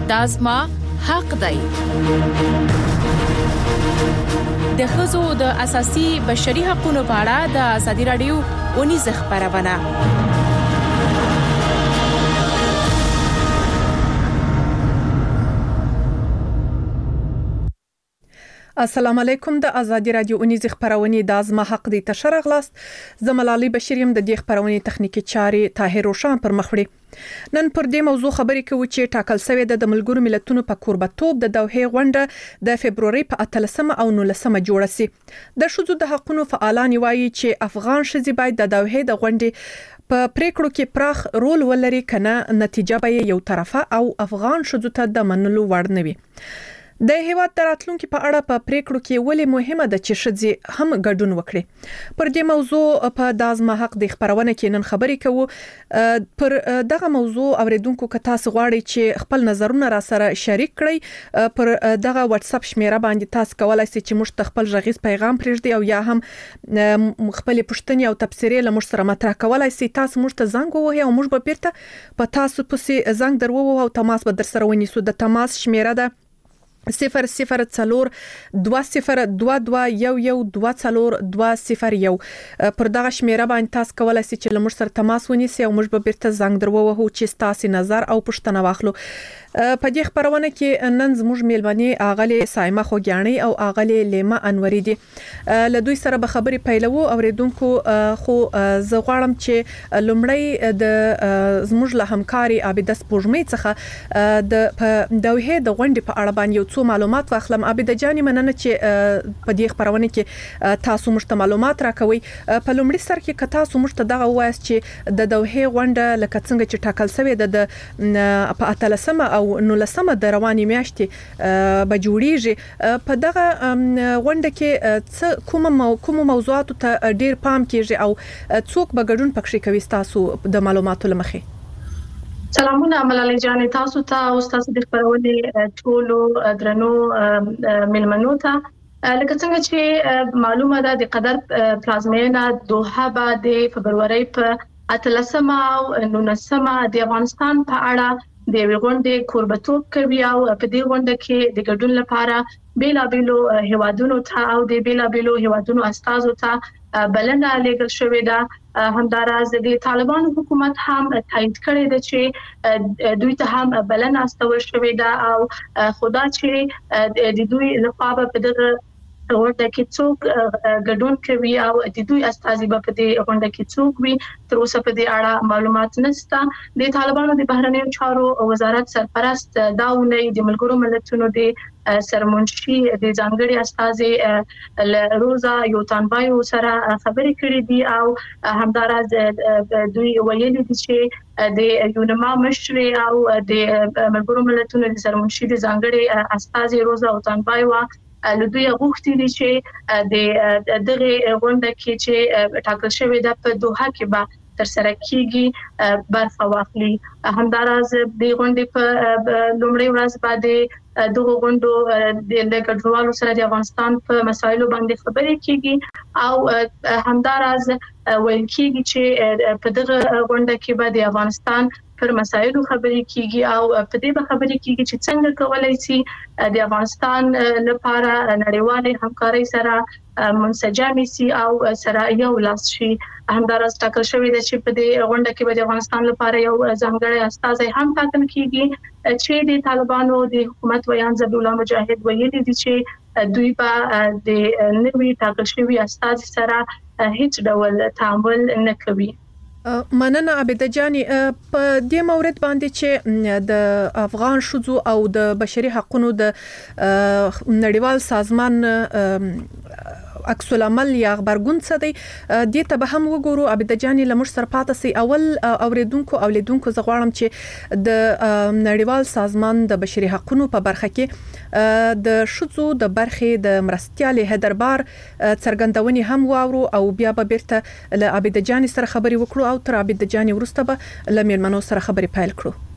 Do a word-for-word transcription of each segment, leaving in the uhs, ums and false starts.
دا زما حق دی. د ښځو د اساسي بشري حقوقو په اړه د ازادي رادیو ونیزه خبرونه. السلام علیکم. د ازادي رادیو ونیزه خبرونه د ازما حق دی تشر غلاست. زملالي بشریم د دې خبرونه تخنیکی چاري طاهر روشان پر مخ وړي. نن پر دې موضوع خبرې کوو چې ټاکل شوی د ملګرو ملتونو په کوربتوب د دوحې غونډه د فبروري په اتلسمه او نولسمه جوړه سي. د شذو د حقوقو فعالان وایي چې افغان شذي باید د دوحې د غونډې په پریکړو کې پراخ رول ولري، کنه نتیجه به یو طرفه او افغان شذو ته د منلو وړ نه وي. د هیواد راتلونکو په اړه په پریکړو کې ولې مهمه ده چې شذي هم ګډون وکړي. پر دې موضوع په دازما حق د خبرونه کې نن خبرې کوو. پر دغه موضوع اوریدونکو که تاسو غواړئ چې خپل نظرونه را سره شریک کړئ، پر دغه واتس اپ شمیره باندې تاسو کولای شئ چې موږ خپل غږیز پیغام پرېږدئ او یا هم خپل پوښتنې او تبصرې له موږ سره مطرح کولای شئ. تاسو موږ ته زنګ ووهئ او موږ به بیرته په تاسو پسې زنګ دروو او تماس به در سره ونیسو. د تماس شمیره ده صفر صفر څلور دوه صفر دوه دوه یو یو دوه څلور دوه صفر یو. پر دغه شمیره باندې تاسو کولای شئ چې لمر سره تماس ونیسئ او موږ به بیرته زنګ دروو چې تاسو نظر او پوښتنه واخلو. په دې خبرونه کې نن زموږ میلمنې اغلی سایمه خوګیانی او اغلی لیما انوري دي. له دوی سره به خبرې پیلوو. اوریدونکو خو زه غواړم چې لومړی د زموږ له همکاري عابده سپوږمۍ څخه د دوحې د غونډې په اړه باندې څو معلومات واخلم. عابده جاني مننه چې په دې خبرونه کې تاسو موږ ته معلومات راکوي. په لومړي سر کې که تاسو موږ ته دغه وایي چې د دوحې غونډه لکه څنګه چې ټاکل شوی د په اتلسمه او نولسمه د رواني میاشتې به جوړیږي، په دغه غونډه کې کوم کوم موضوعات ته ډیر پام کیږي او څوک به ګډون پکې کوي تاسو د معلوماتو لمخې؟ سلامونه ملالي جان، تاسو ته او تاسو د خبرونه ټولو درنو ملمنو ته. لکه څنګه چې معلومه ده د قطر پلازمینه دوحه به د فبروري په اتلسمه او نولسمه د افغانستان په اړه د غونډې کوربتوب کوي او په دې غونډه کې د ګډون لپاره بیلابیلو هیوادونو ته او د بیلابیلو هیوادونو استازو ته بلنه لګل شوې ده. همداراز د طالبانو حکومت هم تایید کړی ده چې دوی ته هم بلنه استول شوې ده او خدا چې د دوی لخوا په دغه غونډه کې څوک ګډون کوي او د دوی استازي په دې غونډه کې څوک وي، تر اوسه په دې اړه معلومات نشته. د طالبانو د بهرنیو چارو وزارت سرپرست داونه د ملګرو ملتونو د سرمنشي د ځانګړي استازي روزا یوتانبایو سره خبرې کړې دي او همداراز دوی ویلي دي چې د یونما مشر او د ملګرو ملتونو د سرمنشي د ځانګړي استازي روزا یوتانبایو لدوی غوښتي دي چې د دغه غونډه کې چې ټاکل شوی د په دوحه کې به تر سره کیږي برخه واخلي. همداراز د غونډې په لومړی ورځ باندې دغه غونډو د ګډوالو سره د افغانستان په مسایلو باندې خبرې کیږي او همداراز ویل کیږي چې په دغه غونډه کې به د افغانستان پر مسایلو خبرې کیږي او په دې به خبرې کیږي چې څنګه کولای شي د افغانستان لپاره نړیوالې همکارۍ سره منسجم شي او سره یو لاس شي. همداراز ټاکل شوی دی چې په دې غونډه کې به د افغانستان لپاره یو ځانګړی استازی هم ټاکل کیږي چې د طالبانو د حکومت ویان ذبیح الله مجاهد ویلي دي چې دوی په د نوي ټاکل شوی استازي سره هیڅ ډول تعامل نه کوي. مننه عابده جاني. په دې مورد باندې چې د افغان شذو او د بشري حقوقو د نړیوال سازمان عکس العمل یا خبرګون څه دی دې ته به هم وګورو. عابده جاني لمر سره پاتې سي. اول اوریدونکو او لیدونکو زه غواړم چې د نړیوال سازمان د بشري حقوقو په برخه کې د شذو د برخې د مرستيال هدربار څرګندونې هم واورو او بیا به بیرته له عابده جاني سره خبرې وکړو او تر عابده جاني ورسته به له میلمنو سره خبرې پیل کړو.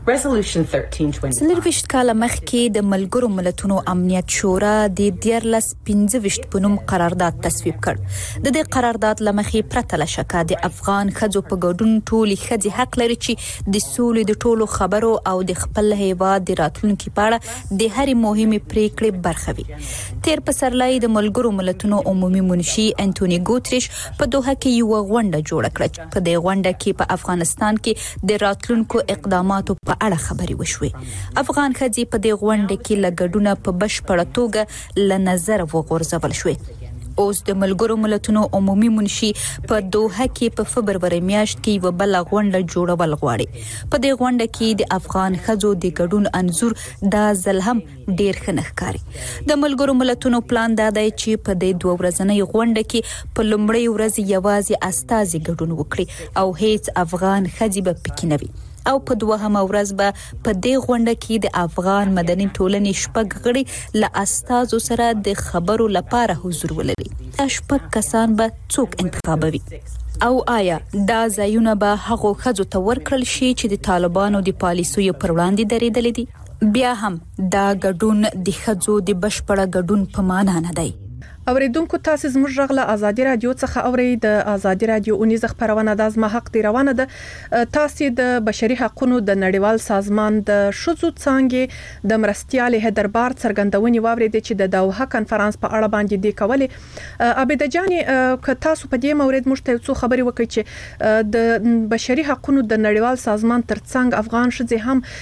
Resolution thirteen twenty-five څلورویشت کاله مخکې د ملګرو ملتونو امنیت شورا د دیارلس پنځه ویشت په نوم قرارداد تصویب کړ. د دې قرارداد له مخې پرته له شکه د افغان ښځو په ګډون ټولې ښځې حق لري چې د سولې د ټولو خبرو او د خپل هیواد د راتلونکي په اړه د هرې مهمې پریکړې برخه وي. تیر پسرلی د ملګرو ملتونو عمومي منشي انټونی ګوتریش په دوحه کې یو غونډه جوړه کړه. په دې غونډه کې په افغانستان کې د راتلونکو اقداماتو په اړه خبرې وشوې. افغان ښځې په دې غونډه کې له ګډونه په بشپړه توګه له نظر وغورځول شوې. اوس د ملګرو ملتونو عمومي منشي په دوحه کې په فبروري میاشت کې یو بل غونډه جوړول غواړي. په دې غونډه کې د افغان ښځو د ګډون انزور د ځل هم ډیر ښه ښکاري. د ملګرو ملتونو پلان دا دی چې په دې دوه ورځنۍ غونډه کې په لومړۍ ورځ یوازې استازي ګډون وکړي او هیڅ افغان ښځې به پکې نه وي. او په دوهمه ورځ به په دې غونډه کې د افغان مدني ټولنې شپږ غړي له استازو سره د خبرو لپاره حضور ولري. شپږ کسان به څوک انتخابوي او آیا دا ځایونه به هغو ښځو ته ورکړل شي چې د طالبانو د پالیسیو پر وړاندې درېدلې دي؟ بیا هم دا ګډون د ښځو د بشپړه ګډون په معنا نه دی. اوریدونکو تاسو زموږ غږ له ازادي رادیو څخه اورئ. د ازادي رادیو اونیزه خبرونه د ازما حق دی روانه ده. تاسو د بشري حقوقو د نړیوال سازمان د شذو څنګه د مرستيال هدربار څرګندونې واورید چې د دوحه کانفرنس په اړه باندې دی کولې. عبید جاني ک تاسو په دې مورید مشته څو خبري وکړي چې د بشري حقوقو د نړیوال سازمان ترڅنګ افغان شذې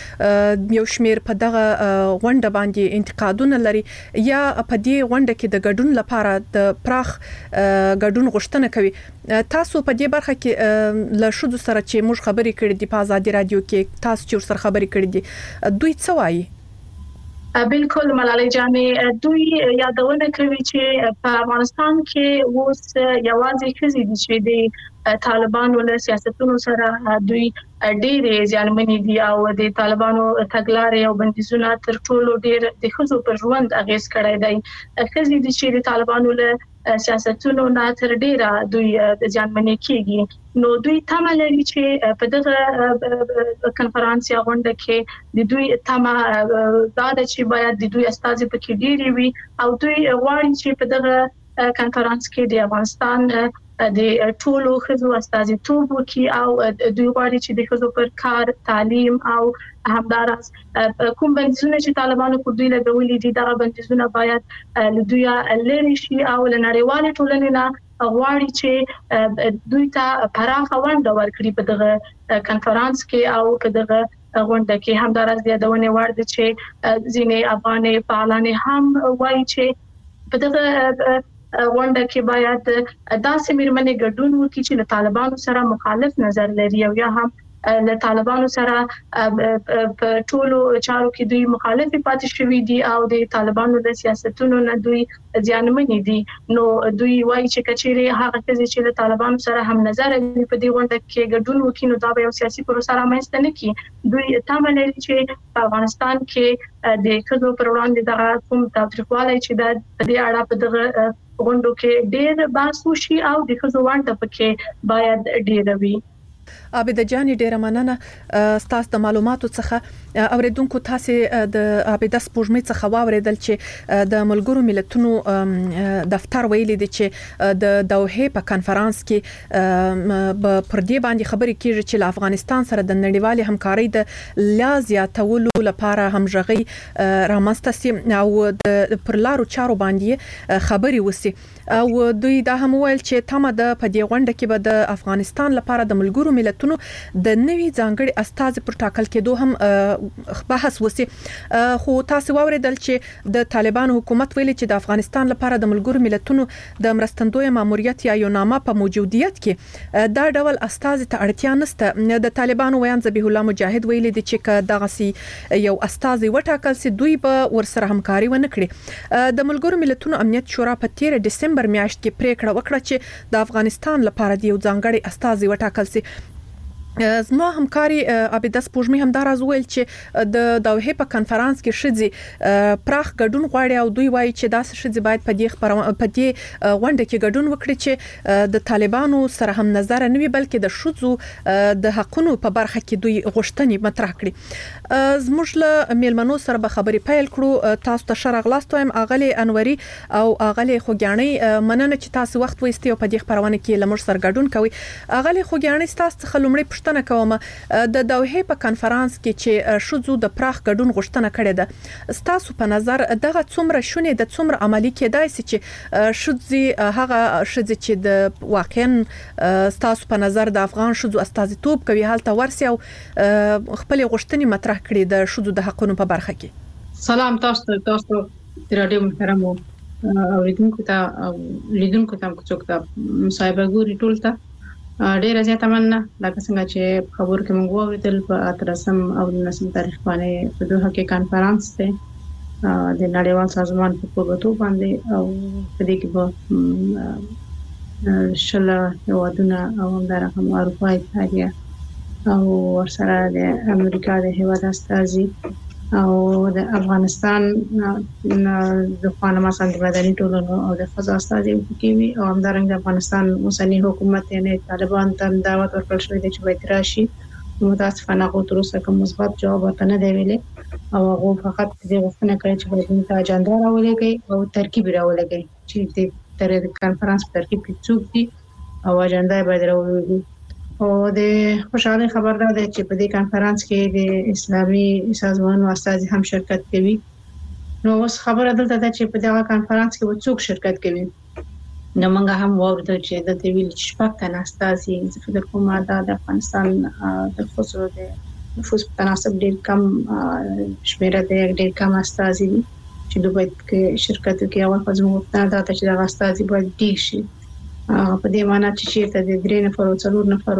هم یو شمیر په دغه غونډه باندې انتقادونه لري یا په دې غونډه کې د ګډون لپاره د پراخ ګډون غوښتنه کوي. تاسو په دې برخه کې له شذو سره چې موږ خبرې کړې دي په ازادي رادیو کې تاسو چې سره خبرې کړې دي دوی څه وایي؟ بالکل ملالۍ جانې دوی یادونه کوي چې په افغانستان کې اوس یوازې ښځې دي چې د طالبانو له سیاستونو سره دوی ډېرې ځانمنې دي او د طالبانو تګلارې او بندیزونه تر ټولو ډېر د ښځو پر ژوند اغیز کړی دی. ښځې دي چې د طالبانو له سیاستونو نه تر ډېره دوی ځانمنې کیږي. نو دوی تمه لري چې په دغه کنفرانس یا غونډه کې د دوی تمه دا ده چې باید د دوی استازي پکې ډېری وي او دوی غواړي چې په دغه کنفرانس کې د افغانستان د ټولو ښځو استازیتوب وکړي او دوی غواړي چې د ښځو پر کار، تعلیم او همداراز کوم بندیزونه چې طالبانو پر دوی لګولي دي دغه بندیزونه باید له دوی لرې شي او له نړیوالې ټولنې نه غواړي چې دوی ته پراخه ونډه ورکړي په دغه کنفرانس کې او په دغه غونډه کې. همداراز یادونه وړ ده چې ځینې افغاني فعالان هم وایي چې په دغه غونډه کې باید داسې میرمنې ګډون وکړي چې له طالبانو سره مخالف نظر لري او یا هم له طالبانو سره په ټولو چارو کې دوی مخالف پاتې شوي دي او د طالبانو د سیاستونو نه دوی ځانمنې دي. نو دوی وایي چې کچېرې هغه څه چې له طالبانو سره هم نظر لري په دې غونډه کې ګډون وکړي نو دا به یو سیاسي پروسه رامنځته نه کړي. دوی تمه لري چې په افغانستان کې د ښځو پر وړاندې دغه کوم تاوتریخوالی چې د دې اړه په دغه غونډو کې ډېر بحث وشي او د ښځو ونډه پکې باید ډېره وي. عبید جاني ډیره مننه ستاسو د معلوماتو څخه. اوریدونکو تاسو د عبید سپوږمۍ څخه واوریدل چې د ملګرو ملتونو دفتر ویلي دی چې د دوحه په کانفرنس کې پر دې باندې خبرې کیږي چې افغانستان سره د نړیوالې همکارۍ د لا زیاتولو لپاره همغږي رامنځته سي او د پر لارو چارو باندې خبرې وسی او دوی دا هم ویل چې تمه د په دې غونډه کې به د افغانستان لپاره د ملګرو ملتونو د نوي ځانګړي استازي پر ټاکل کېدو هم بحث وسی. خو تاسو واوریدل چې د طالبانو حکومت ویلي چې د افغانستان لپاره د ملګرو ملتونو د مرستندوی ماموریت یا یو نامه په موجودیت کې دا ډول استازي ته اړتیا نشته. د طالبانو ویان ذبیح الله مجاهد ویلي دی چې دغه سي یو استازي وټاکل سي دوی به ورسره همکاري ونه کړي. د ملګرو ملتونو امنیت شورا په تیر دسمبر میاشت کې پریکړه وکړه چې د افغانستان لپاره د یو ځانګړي استازي وټاکل سي. زما همکاري عبیده سپوږمۍ هم دا راز ویل چې د دوحې په کانفرنس کې شذي پراخ ګډون غواړي او دوی وایي چې داسې شذي باید په دې په دې غونډه کې ګډون وکړي چې د طالبانو سره هم نظر نه وي بلکې د شذو د حقونو په برخه کې دوی غوښتنې مطرح کړي. زموږ له میلمنو سره به خبرې پیل کړو. تاسو ته شرغ لاستویم اغلی انوري او اغلی خوګیاني مننه چې تاسو وخت وایستي او په دې خبرونه کې لمر سره ګډون کوي. اغلی خوګیاني تاسو څخه لومړی پوښتنه کوم د دوحې په کانفرنس کې چې شذو د پراخ ګډون غوښتنه کړې ده ستاسو په نظر دغه څومره شونه د څومره عملی کېدای شي چې شذي هغه شذي چې د واقعا ستاسو په نظر د افغان شذو استازیتوب کوي حالت ورسي او خپل غوښتنې مطرح کړي د شذو د حقونو په برخه کې. سلام تاسو تاسو د رادیو محترم اوریدونکو ته لیدونکو ته څوک ته مصاحبه ګوري ټول ته ډیره زیاته مننه. لکه څنګه چې خبر کې موږ واوریدل په اتلسم او نولسم تاریخ باندې په دوحه کې کانفرنس ته د نړیوال سازمان په توګه باندې او په دې کې به شله هیوادونه او همدارنګه اروپا اتحادیه او ورسره د امریکا د هیواد استازي او د افغانستان د خانما سند مدني ټولنو او د خزا استازي کوي او همدارنګه د افغانستان اوسنی حکومت یعنی طالبان ته دعوت ورکړل شوې ده چې باید راشي. متاسفانه خو تر اوسه کوم مثبت جواب ورته نه دی ویلي او هغه فقط د غوښتنه کوي چې باید د اجنډا راولېږي او ترکیب راولېږي چې د تر کانفرنس ترکیب کې څوک دي او اجنډا باید راولېږي. او د خوشاله خبر ده چې په دې کانفرنس کې د اسلامي سازمانونو استازي هم شرکت کوي. نو اوس خبره دلته ده چې په دغه کانفرنس کې څوک شرکت کوي. نو موږ هم وایو چې د ویل چې شپږ تنه استازي د فدرال حکومت د افغانستان د خصوصو د نفوس په تناسب ډېر کم شمیره د ډېر کم استازي چې دوی باید کې شرکت کوي. او په زموږ ته دا چې د استازي باید ډېر شي په دې معنی چې چیرته د درې نفر او څلور نفر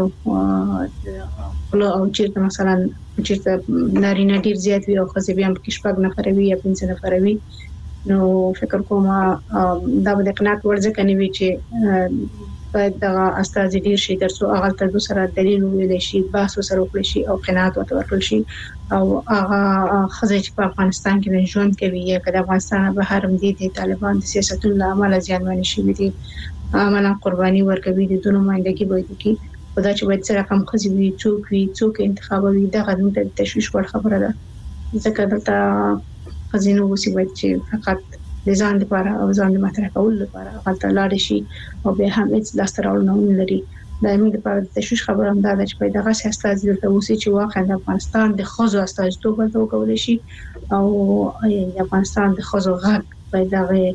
او چیرته مثلا چیرته نارینه ډیر زیات وي او خزې بیا په شپږ نفر وي یا پنځه نفر وي. نو فکر کوم دا به د قناعت ورځ کني وي چې باید د استازي ډیر شي ترڅو هغه تر سره دلیل ویل شي بحث سره وکړي شي او قناعت ورکړل شي او هغه خزې چې په افغانستان کې ژوند کوي یا کله افغانستان به هرم دي د طالبان د سیاستونو لامل ځانونه شي دي عملا قرباني ورکوي د دونو ماندګي باید کی خدای چې باید سره کم خزي وي څوک وي څوک انتخابوي دا غوښتنه د تشویش وړ خبره ده. ځکه دلته خزینو وسی باید چې فقط د ځان لپاره او ځان د مطرح کول لپاره غلطه لاړ شي او به هم هیڅ لاستراول نه لري. دا موږ لپاره د تشویش خبره هم ده چې پیدا غاښ استازي دلته وسی چې واقعا د افغانستان د خزو استازیتوب وکول شي او د افغانستان د خزو غږ پیدا غي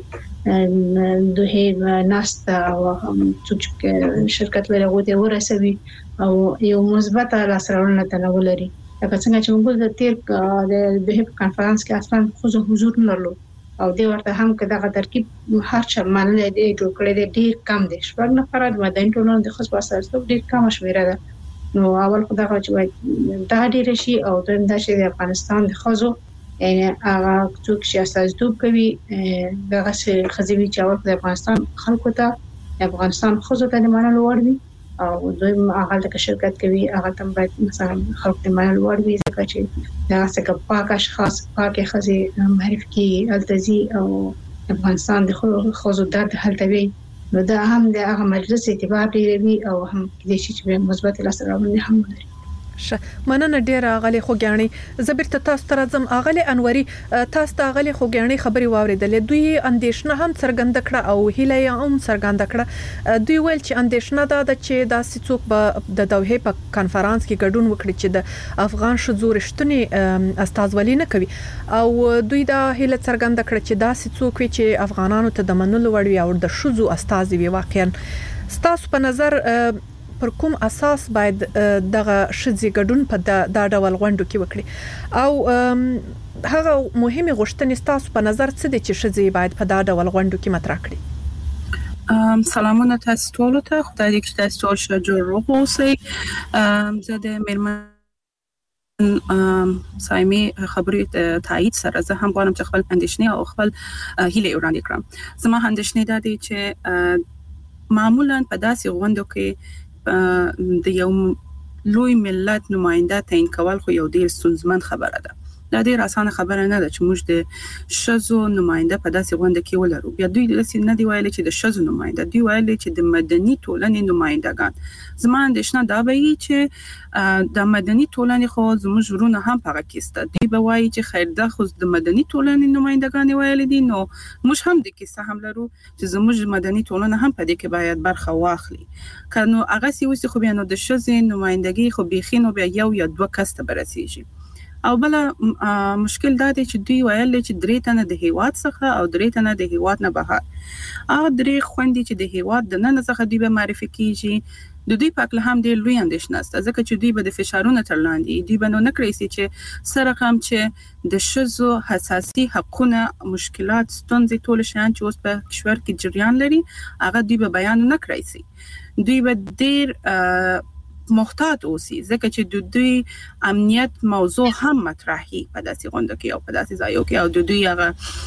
دوه ناست او څوک شرکت لري غوته ورسوي او یو مثبت لاسرونه تنول لري. لکه څنګه چې موږ د تیر د دوه کانفرنس کې اصلا خو حضور نلرلو او د ورته هم کدا ترکیب هر چا منل دي جوړ کړی دی ډیر کم دي شپږ نفر د مدني ټولنو د خصوص اساس ډیر کم شمیره ده. نو اول خدای غواړي دا ډیر شي او د اندازې د افغانستان د خزو یعنی هغه څوک چې استازیتوب کوي دغه خزوی چې اول د افغانستان خلکو ته د افغانستان خزو ته د منلو وړ وي او دوی هغه د شرکت کوي هغه تم باید مثلا خلک د منلو وړ وي ځکه چې دا څنګه پاک اشخاص پاک خزي معرفي کی التزي او افغانستان د خزو د هلتوي. نو دا هم د هغه مجلس اعتبار لري او هم د شي چې مثبت لاسرونه هم لري. مننه ډیره غلي خوګیاني زبرته تاسو تر ازم اغلی انوري تاسو ته غلي خوګیاني خبري واوریدلې دوی اندیشنه هم څرګند کړه او هیله هم څرګند کړه. دوی ویل چې اندیشنه ده چې د سڅوک په د دوحې په کانفرنس کې ګډون وکړي چې د افغان شذو رښتونی استازولي نه کوي او دوی دا هیله څرګند کړه چې دا سڅوک چې افغانانو ته د منلو وړ وي او د شذو استازي وي. واقعا ستاسو په نظر پر کوم اساس باید دغه شذي ګډون په دا ډول غونډو کې وکړي او هغه مهمه غوښتنې ستاسو په نظر څه دي چې شذي باید په دا ډول غونډو کې مطرح کړي؟ سلامونه تاسو ټول ته خدای دې چې تاسو ټول ښه جوړ اوسئ. زه د میرمن سایمي خبرې تایید سره زه هم غواړم چې خپل اندیشنې او خپل هیله وړاندې کړم. زما اندیشنې دا دي چې معمولا په داسې غونډو کې د یو لوی ملت نماینده تعیین کول خو یو ډیر ستونزمن خبره ده. دا ډیر اسانه خبره نه ده چې موږ د شذو نماینده په داسې غونډه کې ولرو. بیا دوی داسې نه دی ویلي چې د شذو نماینده، دوی ویلي چې د مدني ټولنې نمایندگان. زما اندېښنه دا وایي چې د مدني ټولنې خو زموږ ورونه هم پغه کېسته. دوی به وایي چې خیر دا خو د مدني ټولنې نمایندگان ویلي دي، نو موږ هم د کیسه هم لرو چې زموږ مدني ټولنه هم په دې کې باید برخه واخلي. کنو هغه سی وسی خو بیا نو د شذې نمایندګي خو بيخي نو بیا یو یا دوه کس ته برسیږي. او بل مشکل دا دی چې دوی ویل چې درې تنه د هیواد څخه او درې تنه د هیواد نه بهر. او درې خوندې چې د هیواد د نن څخه دوی به معرفي کیږي. د دوی په اړه هم ډېر لوی اندېښنه شته، ځکه چې دوی به د فشارونو تر لاندې دوی به نو نه کړی سي چې سره هم چې د شذو حساسي حقونه، مشکلات، ستونزې، ټول شیان چې اوس په کشور کې جریان لري هغه دوی به بیان نه کړی سي. دوی به ډېر محتاط اوسي، ځکه چې د دوی امنیت موضوع هم مطرحي په داسې غونډه کې او په داسې ځایو کې، او د دوی هغه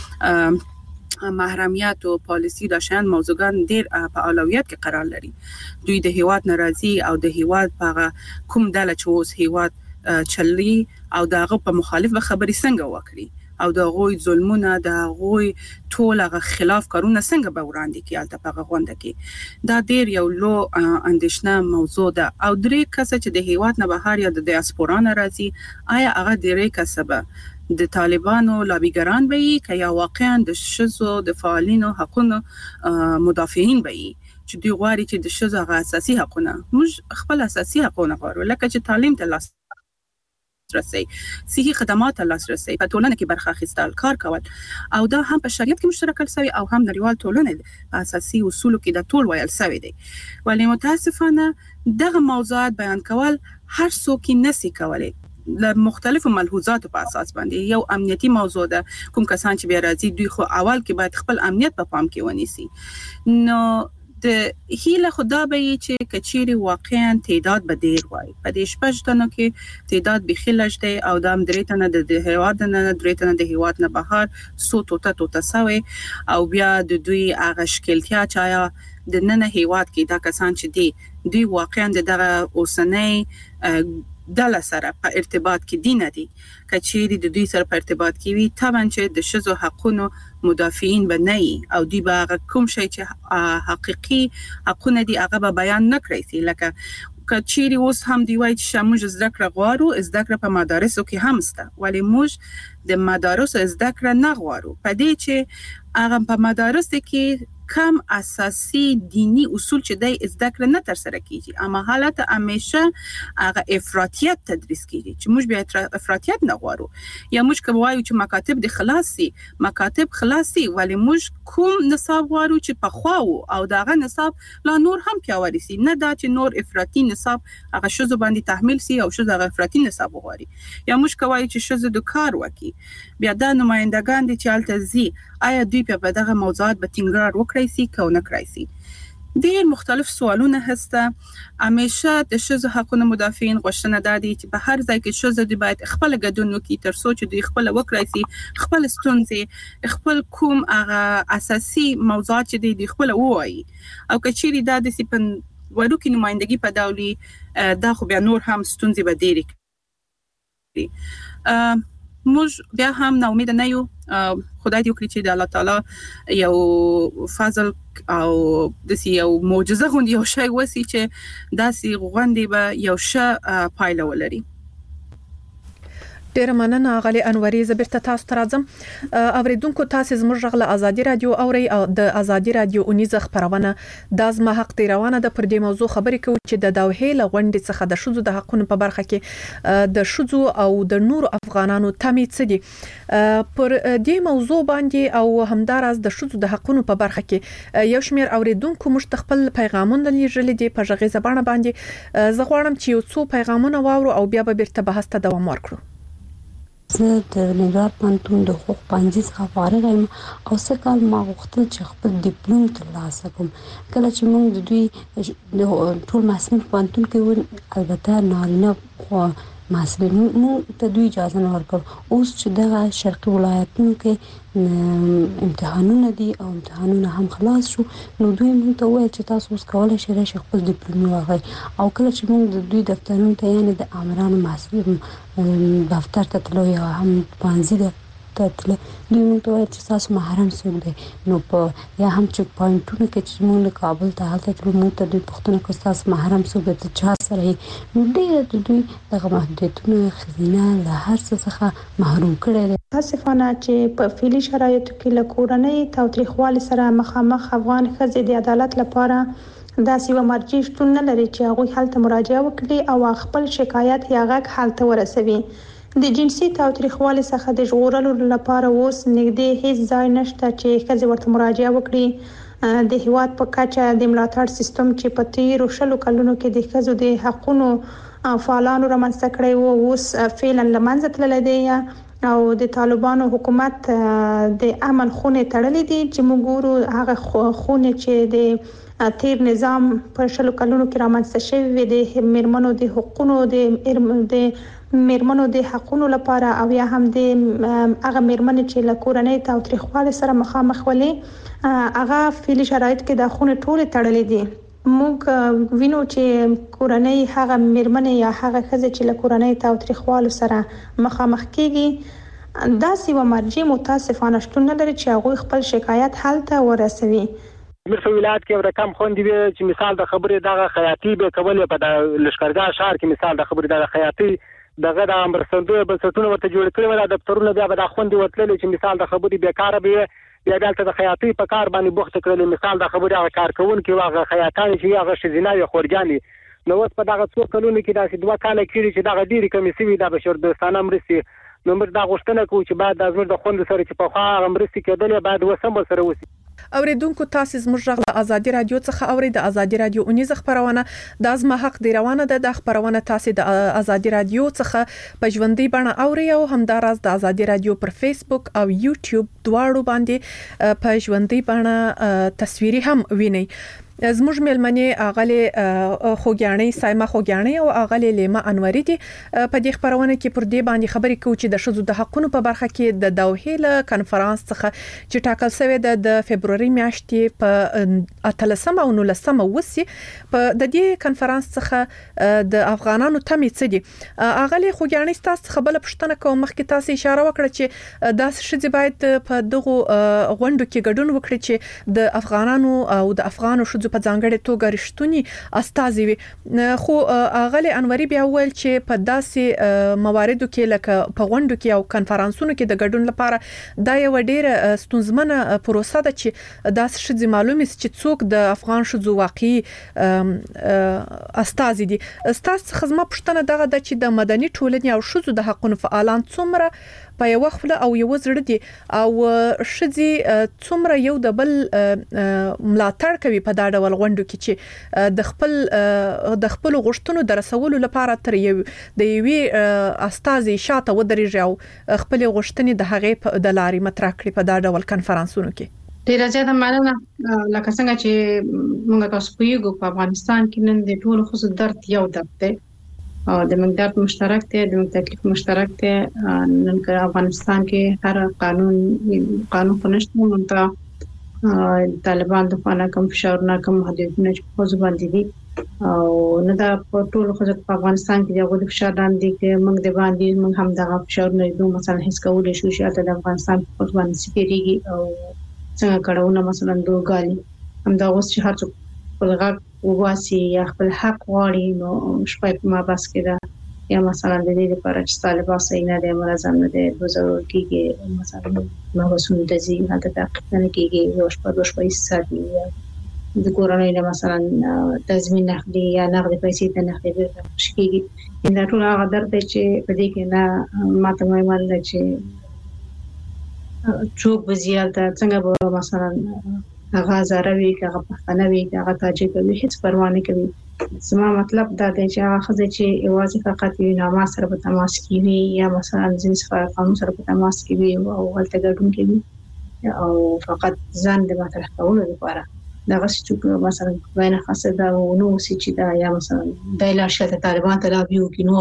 محرمیت او پالیسی د شان موضوعګان ډېر په اولویت کې قرار لري. دوی د هیواد ناراضي او د هیواد په کوم ډله چې اوس هیواد چلي او دغه په مخالف خبري څنګه وکړي او د غوي ظلمونه د غوي ټول هغه خلاف کارونه څنګه به وړاندې کیالته په غونډه کې. دا ډیر یو لو اندیشنه موضوع ده. او درې کسه چې د هیواد نه بهر یا د دیاسپورا راځي، آیا هغه درې کسه به د طالبانو لابیګران به وي که یا واقعا د شذو د فعالینو حقوقو مدافعین به وي چې دوی غواړي چې د شذو هغه اساسي حقونه، موږ خپل اساسي حقونه غواړو، لکه چې تعلیم ته لاس رسي، صحي خدمات ته لاس رسي، په ټولنه کې برخه اخیستل، کار کول، او دا هم په شریعت کې مشترک شوی او هم نړیوال ټولنه په اساسي اصولو کې د ټول ویل شوی دی. ولی متاسفانه دغه موضوعات بیان کول هر څوک نشي کولای. له مختلفو ملحوظاتو په اساس باندې یو امنیتي موضوع ده، کوم کسان چې بیا راځي دوی خو اول کې باید خپل امنیت په پام کې ونیسي. نو د هیله خدا به چې کچيري واقعا تعداد به ډیر وای، په دې شپږ تنو کې تعداد به خلج دی او د درې تنه د هیواد نه درې تنه د هیواد نه بهر سو توته توته سوي، او بیا د دوی هغه شکلتیا چایا د نن هیواد کې دا کسان چې دی دوی واقعا دغه اوسنۍ دله سره په ارتباط کې دي نه دي. کچيري د دوی سره په ارتباط کې وي طبعا چې د شذو حقونو مدافعین به نه وي او دوی به کوم شي چې حقيقي حقونه دي هغه به بیان نه کړی سي. لکه کچيري اوس هم دی وایي چې موږ زده کړه غواړو، زده کړه په مدارسو کې هم سته، ولی موږ د مدارسو زده کړه نه غواړو په دې چې هغه په مدارسو کې کم اساسي دینی اصول چې د زده کړه نه تر سره کیږي، اما حالت همیشه هغه افراطیت تدریس کیږي چې موږ بیا افراطیت نه غواړو. یا موږ کوایو چې مکاتب د خلاصي مکاتب خلاصي، ولی موږ کوم نصاب غواړو چې په خواو او داغه نصاب لا نور هم پیاوړی سي، نه دا چې نور افراطي نصاب هغه شذو باندې تحمیل سي او شذو هغه افراطي نصاب غواړي. یا موږ کوایو چې شذو د کار وکي، بیا دا نمائندگان دي چې الته زی آیا دوی په دغه موضوعات به ټینګار وکړي سي که نه کړی سي. ډېر مختلف سوالونه هسته. همیشه د شذو حقوقو مدافعین غوښتنه ده چې په هر ځای کې شذو دی باید خپل ګډون وکړي تر څو چې دوی خپل وکړي سي، خپل ستونزې، خپل کوم هغه اساسي موضوعات چې دوی خپل وایي. او کچيري دا د سپن ورو کې نمائندګي په داولي دا خو بیا نور هم ستونزې به ډېرې کړي. موږ بیا هم نا امید نه یو، خدای دې وکړي چې د الله تعالی یو فضل او د یو معجزه غوندي یو شی وسی چې داسې غوندي به یو ښه پایله ولري. ډیر مننه غالي انوري. زبرته تاسو ترازم اوریدونکو تاسو زموږ غله ازادي رادیو اوري او د ازادي رادیو اونیزه خبرونه د ازما حق دی روانه ده. پر دې موضوع خبرې کوي چې د دوحې لغونډې څخه د شذو د حقونو په برخه کې د شذو او د نور افغانانو تمې څه دي. پر دې موضوع باندې او همداراز د شذو د حقونو په برخه کې یو شمېر اوریدونکو مشتخپل پیغامونه لېږلي دي په ژغې زبانه باندې. زه غواړم چې یو څو پیغامونه واورو او بیا به بیرته بحث ته دوام ورکړو. زه د ننګرهار پوهنتون د حقوق پوهنځي څخه فارغ یم او څه کال ما غوښتل چې خپل ډیپلوم ترلاسه کړم. کله چې موږ د دوی ټول محصلین په پوهنتون کې ول، البته نارینه محصلین موږ ته دوی اجازه نه ورکړ اوس چې دغه شرقي ولایتونو کې امتحانونه دي او امتحانونه هم خلاص شو نو دوی موږ ته وایي چې تاسو اوس کولای شئ راشئ خپل ډیپلوم واخلئ او کله چې موږ د دوی دفترونو ته یعنې د امرانو محصلین دفتر ته تلو یا هم پانځي ته تلو دوی موږ ته وایي چې تاسو محرم څوک دی نو په یا هم چک پوینټونو کې چې موږ له کابل ته هلته تلو موږ ته دوی پوښتنه کوي تاسو محرم څوک دی چا سره یې نو ډېر د دوی دغه محدودیتونه ښځینه له هر څه څخه محروم کړی دی. متاسفانه چې په فعلي شرایطو کې له کورنۍ تاوتریخوالي سره مخامخ افغان ښځې د عدالت لپاره داسې یوه مرجع شتون نه لري چې هغوی هلته مراجعه وکړي او خپل شکایت یا غږ هلته ورسوي. د جنسي تاوتریخوالي څخه د ژغورلو لپاره اوس نږدې هیڅ ځای نشته چې ښځې ورته مراجعه وکړي. د هیواد په کچه د ملاتړ سیستم چې په تیرو شلو کلونو کې د ښځو د حقونو فعالانو رامنځته کړی و اوس فعلا له منځه تللی دی او د طالبانو حکومت د امن خونې تړلې دي چې موږ ګورو هغه خونې چې د تیر نظام په شلو کلونو کې رامنځته شوی وي د میرمنو د حقونو د میرمنو د حقونو لپاره او یا هم د هغه میرمنې چې له کورنۍ تاوتریخوالي سره مخامخ ولې هغه فعلي شرایط کې د خونې ټولې تړلې دي. موږ وینو چې کورنۍ هغه میرمنې یا هغه ښځې چې له کورنۍ تاوتریخوالي سره مخامخ کیږي داسې یوه مرجع متاسفانه شتون نه لري چې هغوی خپل شکایت هلته ورسوي. میر په ولایت کې یو رقم خوندې وي چې مثال د خبرې دغه خیاطي به کولې په د لښکرګاه ښار کې مثال د خبرې دغه خیاطي دغه د امرسندو بنسټونه ورته جوړ کړي ولا دفترونه بیا به د خوندې وتللې چې مثال د خبرې بیکاره به بیا دلته د خیاطي په کار باندې بوخت کړل مثال د خبرې هغه کارکونکي هغه خیاطان چې هغه شزینه یا خورجانې نو اوس په دغه څو کلونو کې داسې دوه کاله کېږي چې دغه ډېرې کمې سوي د بشردوستانه مرستې نو موږ دا غوښتنه کوو چې باید زموږ د خوندو سره چې پخوا هغه مرستې کېدلې باید اوس هم ورسره وشي. اوریدونکو تاسو زموږ غږ له ازادي رادیو څخه اورئ. د ازادي رادیو اونیزه خبرونه د ازما حق دی روانه ده. د خبرونه تاسو د ازادي رادیو څخه په ژوندۍ بڼه اورئ او همداراز د ازادي رادیو پر فیسبوک او یوټیوب دواړو باندې په ژوندۍ بڼه تصویري هم وینئ. زموږ ملمنې اغلې خوګیانې سایمه خوګیانې او اغلې لیما انوري دي په دې خبرونه کې پر دې باندې خبرې کوي چې د شذو د حقونو په برخه کې د دوحې له کانفرنس څخه چې ټاکل شوی د فبرवरी میاشتې په اتلسمه او نولسمه وسی په د دې کانفرنس څخه د افغانانو تمې څه دي. اغلې خوګیانې تاسو خبره پښتنه کوم مخکې تاسو اشاره وکړه چې د شذې باید په دغه غونډو کې ګډون وکړي چې د افغانانو او د افغانو شذو په ځانګړې توګه رښتونی استازي وي. خو اغلی انوري بیا ویل چې په داسې مواردو کې لکه په غونډو کې او کانفرنسونو کې د ګډون لپاره دا یو ډېر ستونزمنه پروسه ده چې داسې شذې معلومه چې څوک د افغان شذو واقعي استازي دي. تاسو خدمت پښتنه دغه د چې د مدني ټولنې او شذو د حقوقو فعالان څومره په یو خپل او یو زړه دي او شذې څومره یو د بل ملاتړ کوي په دا ډول غونډو کې چې د خپل د خپل غوښتنو درسولو لپاره تر یو د یوې استازي شاته ودرېږي او خپل غوښتنې د هغې د لارې مطرح کړي په دا ډول کانفرنسونو کې. ډیره زیاته مننه. لکه څنګه چې موږ تاسو پوهیږو په افغانستان کې نن د ټولو خصوص درد یو درد دی او د موږ درد مشترک دی د موږ تکلیف مشترک دی. نن که افغانستان کې هر قانون قانون پنځه مونږ طالبان د فانا کوم فشارونه کوم محدودیتونه چې په ځو باندې دي او نه دا په ټولو خلکو په افغانستان کې دغه فشار باندې کې موږ د باندې موږ هم دغه فشارونه دوه مثلا هیڅ کولای شو چې د افغانستان په باندې سپیریږي او څنګه کړهونه مثلا دوه غالي هم دا اوس چې هر څوک خپل حق واسي یا خپل حق غواړي نو شپه په ما بس کې دا یا مثلا د دې لپاره چې طالبان سینه د منظم نه د ضرور کېږي مثلا ما وسونه د زی نه د تحقیق نه کېږي یو شپه دوه شپه ساتي د کورونو نه مثلا تضمین نقدي یا نقدي پیسې ته نقدي ورکړي دا ټول هغه درته چې په دې کې نه ماته مې مال چې څوک بزیاده څنګه به مثلا هغه زاروي هغه پښتنه وي هغه تاجک وي هیڅ پروا نه کوي. زما مطلب دا دی چې هغه خزه چې ایوازي فقط یو نامه سره په تماس کې وي یا مثلا جنس قانون سره په تماس کې وي او ولته ګډون کوي او فقط ځان د مطرح کولو لپاره دا چې مثلا وینه خاصه دا نو چې دا یا مثلا د لا شته طالبان ته لا بيو کې نورا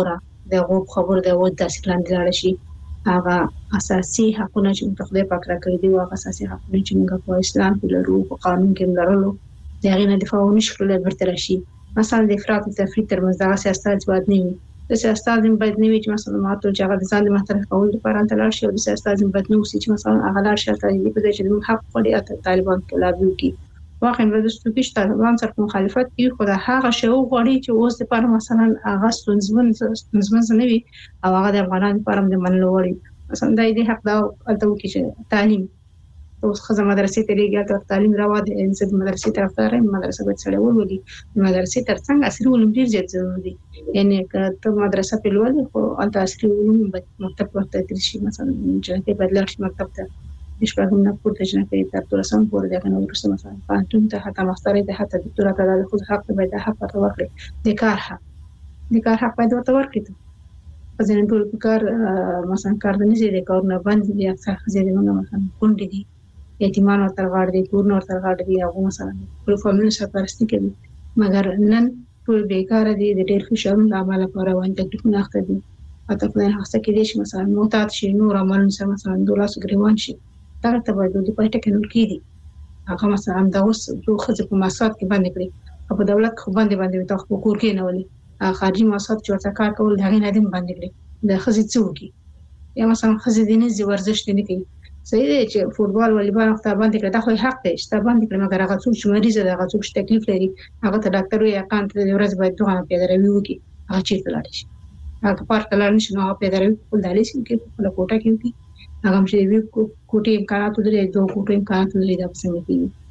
د غوب خبر د ود داسې لاندې لاړ شي هغه اساسي حقونه چې متخدي پاک راکړي دي او اساسي حقونه چې موږ په اسلام کې لرو او قانون کې لرلو دا غي نه دفاع ونشکل برتر شي مثلا د افراط او تفریط تر منځ دغه سیاست باید نه وي د سیاست باید نه وي چې مثلا ماته چې هغه د ځان د محترف کول لپاره تلل شي او د سیاست باید نه وي چې مثلا هغه لار شي ته د دې چې حق پړی طالبان کلابي کی واقعا د دستوري طالبان سره مخالفت کوي خو دا هغه شی وغوړي چې اوس د پر مثلا هغه ستونزمن ستونزمن نه وي او هغه د افغانانو لپاره د منلو وړي مثلا د دې حق دا الته کې چې تعلیم اوس خزه مدرسې ته لګیا ته تعلیم راو د انسد مدرسې طرفدار مدرسې به څړې ولولي مدرسې ترڅنګ عصري علوم ډیر زیات ضروري دي یعنی که مدرسه په لولي خو الته عصري علوم مکتب ورته تدریسي مثلا چې په بدل شي مکتب ته د شپږم نه پورته جنا کوي تر ټولسم پورې دغه نو ورسره مثلا پانتون ته حتی ماسترې ته حتی دکتورا ته د خو حق به د حق ورته ورکړي د کار حق د کار حق باید ورته ورکړي په ځینې ټول کار مثلا کار نه زیاده کار نه باندې بیا څه زیاده نه مثلا کونډې دي یتیمان او ترغاړ دي کور نور ترغاړ دي او مثلا ټول فامیلی سرپرستی کوي مګر نن ټول بیکاره دي د ډېر فشارونو عمل لپاره وایي تکلیفونه اخته دي اته په هغه کې دي چې مثلا موتات شي نور عمل مثلا دولس ګریوان شي دا ته باید د پټ کنول کیږي هغه مثلا د اوس دوه خځې په ماسات کې باندې کړی په دولت خو باندې باندې تاسو کور کې نه ولي خارجي ماسات چې ورته کار کول دا نه دي باندې کړی د خځې څوکي یا مثلا خځې دیني زی ورزش دي نه کوي صحیح دی چې فوټبال والیبال وخت باندې کړه دا خو حق دی چې باندې کړه مګر هغه څوک چې مریض دی هغه څوک چې تکلیف لري هغه ته ډاکټر وي اکانت د ورځ باید دوه پیداروي وکي هغه چې تلل شي هغه پارت لاړ نشي نو پیداروي کول دالي شي کې په کوټه کې وکي هغه هم چې وی کوټې امکانات لري دوه کوټې امکانات لري دا څنګه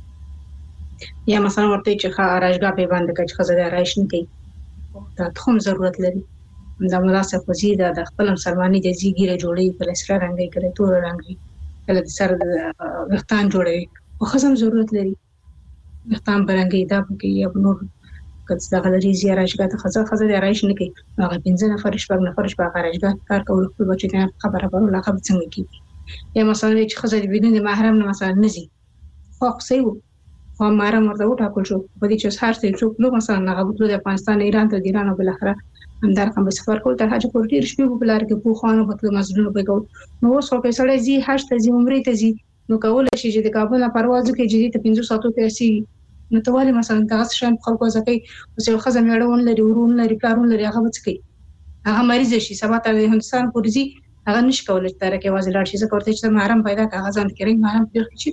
کیږي یا مثلا ورته چې خارجګه په باندې کې خزر راشي نه کوي دا ټول ضرورت لري دا مناسب وزیده د خپل مسلمانۍ د زیګیره جوړي په لسره رنگي کړي تور رنگي کله د سر د وختان جوړوي او خصم ضرورت لري وختان برنګي دا پکې یو نور کڅ دا غلري زیاره شګه ته خزه خزه د رایش نه کوي هغه پنځه نفر شپږ نفر شپږ خارجګه کار کول خپل بچی ته خبره ورو لا خبر څنګه کیږي یا مثلا چې خزه د بدون محرم نه مثلا نزي خو خصيو خو محرم ورته وټاکل شو په دې چې هر څه څوک نو مثلا هغه بوتلو د افغانستان ایران ته ایران او بل اخره اندر کوم سفر کول تر حاجه پور ډیر شپې په لار کې په خوانو په مسجدونو په کول نو اوس خو په سړی زی هشت زی عمرې ته زی نو کول شي چې د کابل پرواز کې جدي ته پنځه ساعتو کې سي نو توالي مثلا تاسو شان خلکو ځکه اوس یو خزم یړون لري ورون لري پلارون لري هغه وڅکي هغه مریض شي سبا ته د هندستان پورزي هغه نش کولای تر کې واز لاړ شي ځکه ورته چې محرم پیدا کاغذ ځان کړی محرم پیښ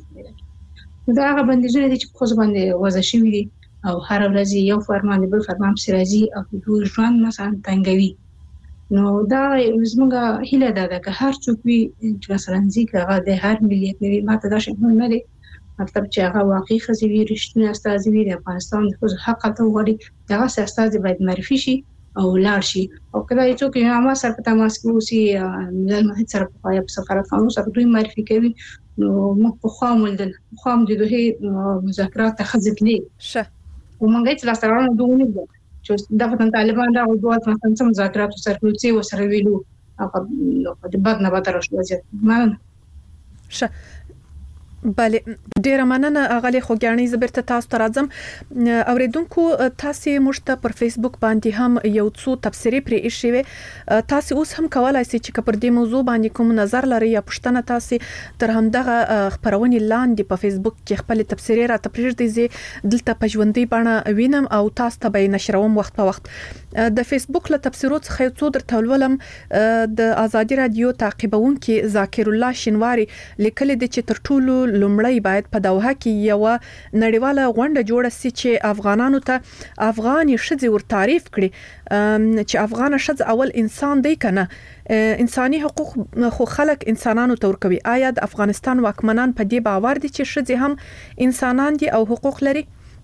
شي دا هغه بندیزونه دي چې خو باندې وځي شي دي او هر ورځ یو فرمان بل فرمان سرازي او دوه ژوند مثلا تنګوي نو دا زموږه هیله ده چې هر څوک وي چې مثلا ځکه هغه د هر ملیت نوي ماته دا شنو نه دي مطلب چې هغه واقعي خزوی رښتینی استاد وي د افغانستان د خپل حق ته وړي دا استاد باید معرفي شي او لاړ شي او کله چې څوک یې ما سره په تماس کې اوسي مل مه سره په یا په سفارت خانو سره دوی معرفي کوي نو موږ په خامل د خام د دوه مذاکرات ته خزګلې شه ومنګای چې لاسرانو دوه نه چې د فتن طالبان دا او دوه مثلا څه مذاکرات سره کوي او سره ویلو هغه د بد نه بتر شو ځي مان شه بله ډیره مننه اغلی خوګانی زبرته تاسو ته راځم اوریدونکو تاسو مشته پر فیسبوک باندې هم یو څو تفسیری پرې ایښې تاسو اوس هم کولای شئ چې پر دې موضوع باندې کوم نظر لرئ یا پوښتنه تاسو تر همدغه خبرونه لاندې په فیسبوک کې خپل تفسیری را تپریږدئ زی دلته په ژوندۍ بڼه وینم او تاسو ته به نشروم وخت په وخت د فیسبوک له تفسیرو څخه څو در تولولم د ازادي رادیو تعقیبونکو ذاکر الله شینواری لیکل دي چې تر ټولو لومړی باید په دوحه کې یو نړیواله غونډه جوړه شي چې افغانانو ته افغاني شذ ور تعریف کړي چې افغان شذ اول انسان دی کنه انساني حقوق خو خلک انسانانو ته ورکوي آیا د افغانستان واکمنان په دې باور دي چې شذ هم انسانان دي او حقوق لري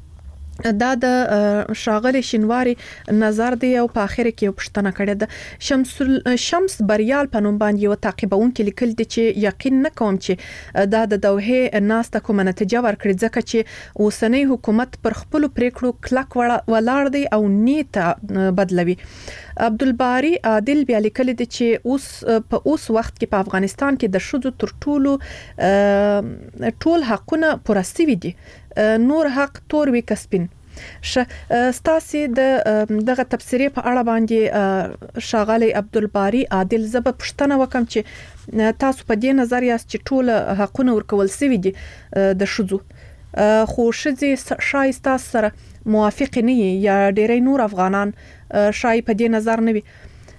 دا د شاغل شینواری نظر دی او په اخر کې پښتنه کړه د شمس شمس بریال په نوم باندې یو تعقیبونکو لیکل دي چې یقین نه کوم چې دا د دوحه ناسته کوم نتیجه ورکړي ځکه چې اوسنۍ حکومت پر خپل پریکړو کلک ولاړ دی او نیت بدلوي عبدالباری عادل بیا لیکل دي چې اوس په اوس وخت کې په افغانستان کې د شذو تر ټولو ټول حقونه پوره سوي دي نور حق تور وی کسبین ش ستاسي د دغه تفسیری په اړه باندې شاغلی عبدالباری عادل زب پښتنه وکم چې تاسو په دې نظر یاست چې ټول حقونه ورکول سوي دي د شذو خو شذې شایسته سره موافق نه یا ډېری نور افغانان شای په دې نظر نه وي.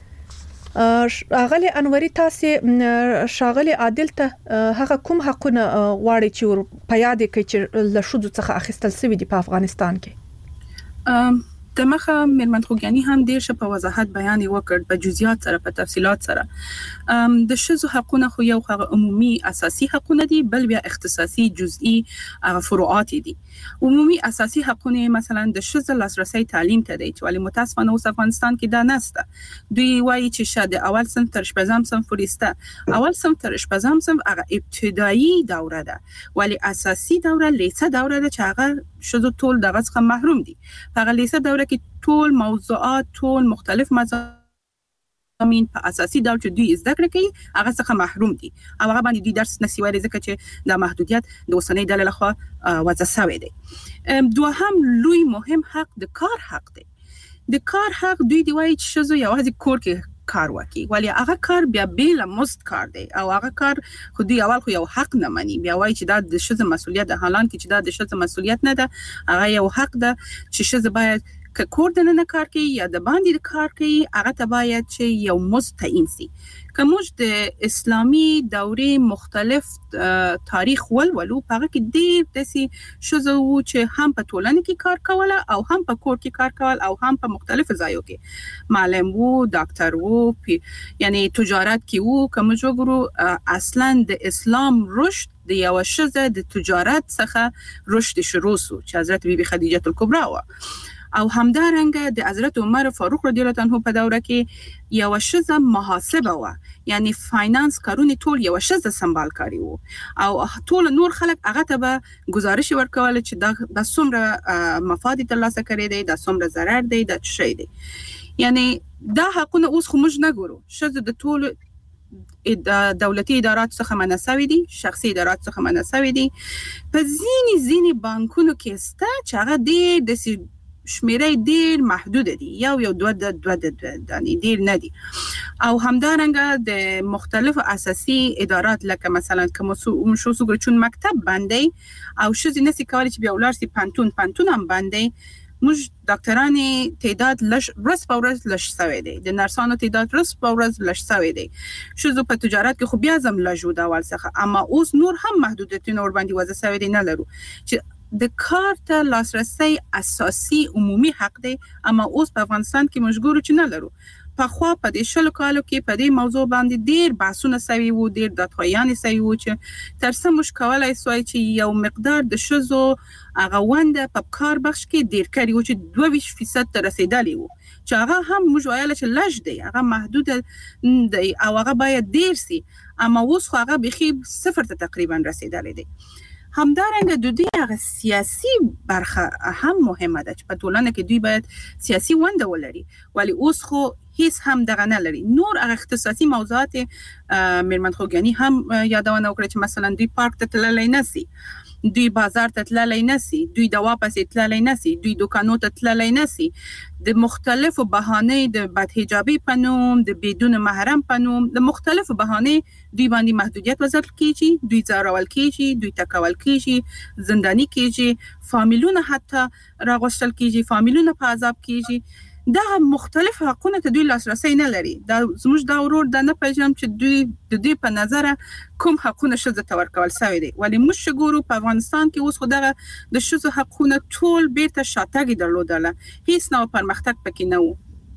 اغلی انوري تاسو شاغلی عادل ته هغه کوم حقونه غواړي چې په یاد کې چې له شذو څخه اخیستل سوي دي په افغانستان کې؟ د مخه مېرمن خوګیانی هم ډیر ش په وضاحت بیان وکړ په جزئیات سره په تفصيلات سره د شذو حقونه خو یو عمومي اساسي حقونه دي بل بیا اختصاصي جزئي فروعات دي. عمومي اساسي حقونه مثلا د شذو لاسرسي تعلیم ته دي چې ولی متاسفانه اوس افغانستان کې دا نسته. دوی وایي چې شاده اول صنف تر شپږم صنف پورې اول صنف تر شپږم صنف هغه ابتدایي دوره ده ولی اساسي دوره لیسه دوره ده چې هغه شذو ټول دغه څخه محروم دي. هغه لیسه دوره کې ټول موضوعات ټول مختلف مضامین په اساسي ډول چې دوی زده کړې کوي هغه څخه محروم دي او هغه باندې دوی درس نشي وایي ځکه چې د محدودیت د اوسنۍ ډلې لخوا وضع شوی دی. دوهم لوی مهم حق د کار حق دی. د کار حق دوی دی وایي چې شذو یوازې کور کې کار وکي ولی هغه کار بیا بیل مست کار دی او هغه کار خو دوی اول خو یو حق نه مني بیا وایي چې دا د شذو مسؤلیت ده حالان کې چې دا د شذو مسؤلیت نه ده هغه یو حق ده چې شذو باید که کور د نه کار کوي یا د باندې کار کوي هغه ته باید چې یو مستعین سي. که موږ د اسلامي دورې مختلف تاریخ ولولو هغه کې ډېر داسې شذو چې هم په ټولنه کې کار کوله او هم په کور کې کار کول او هم په مختلفو ځایو کې معلم وو ډاکټر وو یعنی تجارت کې وو که موږ وګورو اصلا د اسلام رشد د یو شذه د تجارت څخه رشد شروع سو چې حضرت بیبي خدیجه الکبرا و او همدارنګه د حضرت عمر فاروق رضی الله عنه په دوره کې یو شذه محاسبه و یعنی فاینانس کارونه ټول یو شذه سمبال کاری وو او ټول نور خلک هغه ته به گزارش ورکول چې دا د څومره مفاد ترلاسه کړي دي د څومره ضرر دی د شي دي یعنی دا حقونه اوس خو موږ نه ګورو شذه د ټول دولتي ادارات څخه منسوي دي شخصي ادارات څخه منسوي دي په ځینی ځینی بانکونو کې ستا چې هغه ډېر د شمیرې ډېر محدود دي یو یو دوه دوه دانی ډېر نه دي او همدارنګه د مختلفو اساسي ادارات لکه مثلا کوم شو سوګر چون مکتب باندې او شذ نسی کولای چې بیا ولر سي پانتون پانتون هم باندې موږ ډاکټرانو تعداد لش رس پاورز لش سوي دي د نرسانو تعداد رس پاورز لش سوي دي شذ په تجارت کې خو بیا زم لجود اول څخه اما اوس نور هم محدودیتونه ور باندې وځي سوي دي نه لرو چې د کار ته لاسرسي اساسي عمومي حق دی اما اوس په افغانستان کې مشګورو چې نه لرو. په خوا په دې شلو کالو کې په دې موضوع باندې ډېر بحثونه سوي وو ډېر داتویانې سوي وو چې تر څه موږ کولای سوای چې یو مقدار د شذو هغه ونده په کار بخش کې ډېر کړي وو چې دوه ویشت فیصد ته رسیدلی وو چې هغه هم موږ وایل چې لږ دی هغه محدود دی او هغه باید ډېر سي اما اوس خو هغه بخي صفر ته تقریبا رسیدلی دی. همدارنګه د دوی هغه سیاسي برخه هم مهمه ده چې په ټولنه کې دوی باید سیاسي ونده ولري ولی اوس خو هیڅ هم دغه نه لري. نور هغه اختصاصي موضوعات مېرمن خوګیانی هم یادونه وکړه چې مثلا دوی پارک ته تللی نسی دوی بازار ته تللی نسی دوی دوا پسې تللی نسی دوی دکانو ته تللی نسی د مختلفو بهانې د بدحجابي په نوم د بدون محرم په نوم د مختلفو بهانې دوی باندې محدودیت وضع کیږي دوی ځارول کیږي دوی تکول کیږي زندانی کیږي فامیلونه حتی راغوستل کیږي فامیلونه په عذاب کیږي دا مختلف حقونه ته دوی لاسرسي نه لري دا زموږ دا ورور د نه پېژنم چې دوی د دې په نظر کوم حقونه شذ ته ورکول شوی دي ولی موږ شګورو په افغانستان کې اوس خو دغه د شذ حقونه ټول بیرته شاتګ درلودله هیڅ نو پرمختګ پکې نه وو.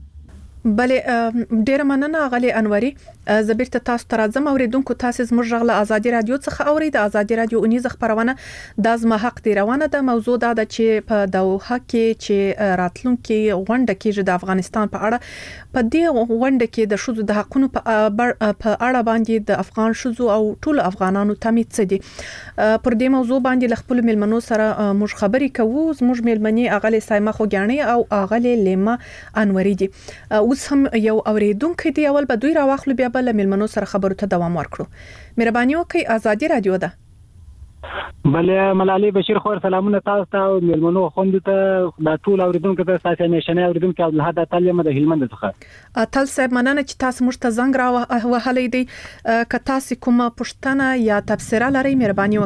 بلې ډیر مننه غلي انوري زبیرته تاسو ته راځم اوریدونکو تاسو زموږ غله ازادي رادیو څخه اورید ازادي رادیو اونیز خبرونه د ازما حق دی روانه د موضوع دا د چې په دوحه کې چې راتلونکي غونډه کې د افغانستان په اړه په دې غونډه کې د شذو د حقونو په اړه باندې د افغان شذو او ټول افغانانو تمیت څه دي پر دې موضوع باندې ل خپل ملمنو سره موږ خبرې کوو زموږ ملمني اغلی سایمه خوګانی او اغلی لیما انوري دي اوس هم یو اوریدونکو دی اول به دوی راوخلو بیا بل ملمنو سره خبرو ته دوام ورکړو. مهرباني وکړئ ازادي رادیو ده بلې ملالۍ بشیر خور سلامونه تاسو ته او ملمنو خوند ته د ټول اوریدونکو ته تاسو نشنه اوریدونکو عبدالحد تعلیم د هلمند څخه اتل صاحب مننه چې تاسو موږ ته زنګ را وهلې دي که تاسو کومه پوښتنه یا تبصره لرئ مهرباني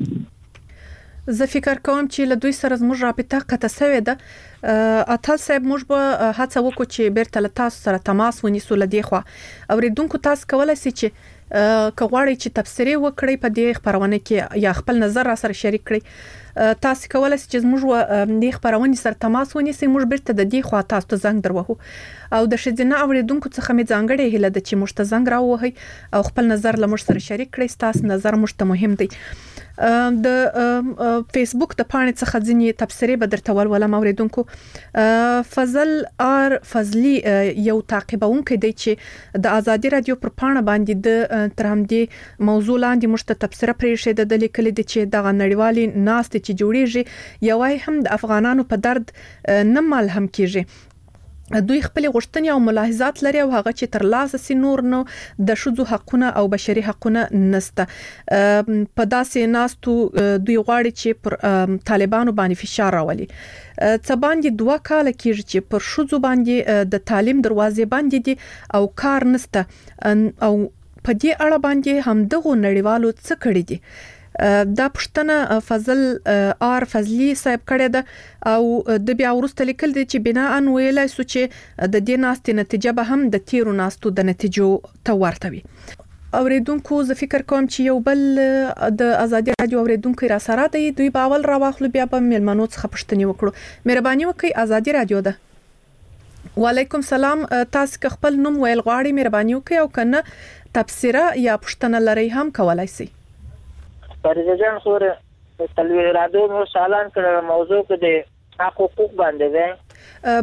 وکړئ. زه فکر کوم چې له دوی سره زموږ رابطه قطع شوې ده. اتل صاحب موږ به هڅه وکړو چې بیرته له تاسو سره تماس ونیسو لدی خو اوریدونکو تاسو کولای شئ چې که غواړئ چې تبصره وکړئ په دې خبرونه کې یا خپل نظر را سره شریک کړئ تاسو کولای شئ چې موږ د خبرونه سره تماس ونیسئ موږ بیرته د دې خوا تاسو ته زنګ دروهو او د شذینه اوریدونکو څخه می ځانګړې هله د چې موږ ته زنګ راوهي او خپل نظر له موږ سره شریک کړئ تاسو نظر موږ ته مهم دی. د فیسبوک د پاڼې څخه ځینې تبصره به درته ولولم اوریدونکو. فضل ار فضلی یو تعقیبونکو دی چې د ازادي رادیو پر پاڼه باندې د تر همدې موضوع لاندې موږ ته تبصره پرې شه د لیکل دي چې د نړیوالي ناست چې جوړیږي یوای هم د افغانانو په درد نه ملهم کیږي. دوی خپل غوښتنې او ملاحظات لري او هغه چې تر لاسه سي نور نو د شذو حقونه او بشري حقونه نسته. په داسې ناستو دوی غواړي چې پر طالبانو باندې فشار راولي. څه باندې دوه کال کېږي چې پر شذو باندې د تعلیم دروازې باندې دي او کار نسته او په دې اړه باندې هم دغه نړیوالو څه کړی دي. دا پښتنه فضل ار فضلی صاحب کړه ده او د بیا ورسته لیکل دي چې بنا ان ویلای سو چې د دې ناستې نتیجه به هم د تیرو ناستو د نتیجو ته ورته وي. اوریدونکو زه فکر کوم چې یو بل د ازادي رادیو اوریدونکو را سره دی دوی باول را واخلو بیا به ملمنو څخه پښتني وکړو. مهرباني وکړئ ازادي رادیو ده. وعلیکم سلام تاسو خپل نوم ویل غواړئ مهرباني وکړئ او کنه تبصره یا پښتنه لري هم کولای شئ. فرزه جان خوره تلوي رادیو مو سالان کړه موضوع کې د حقوق باندې ده.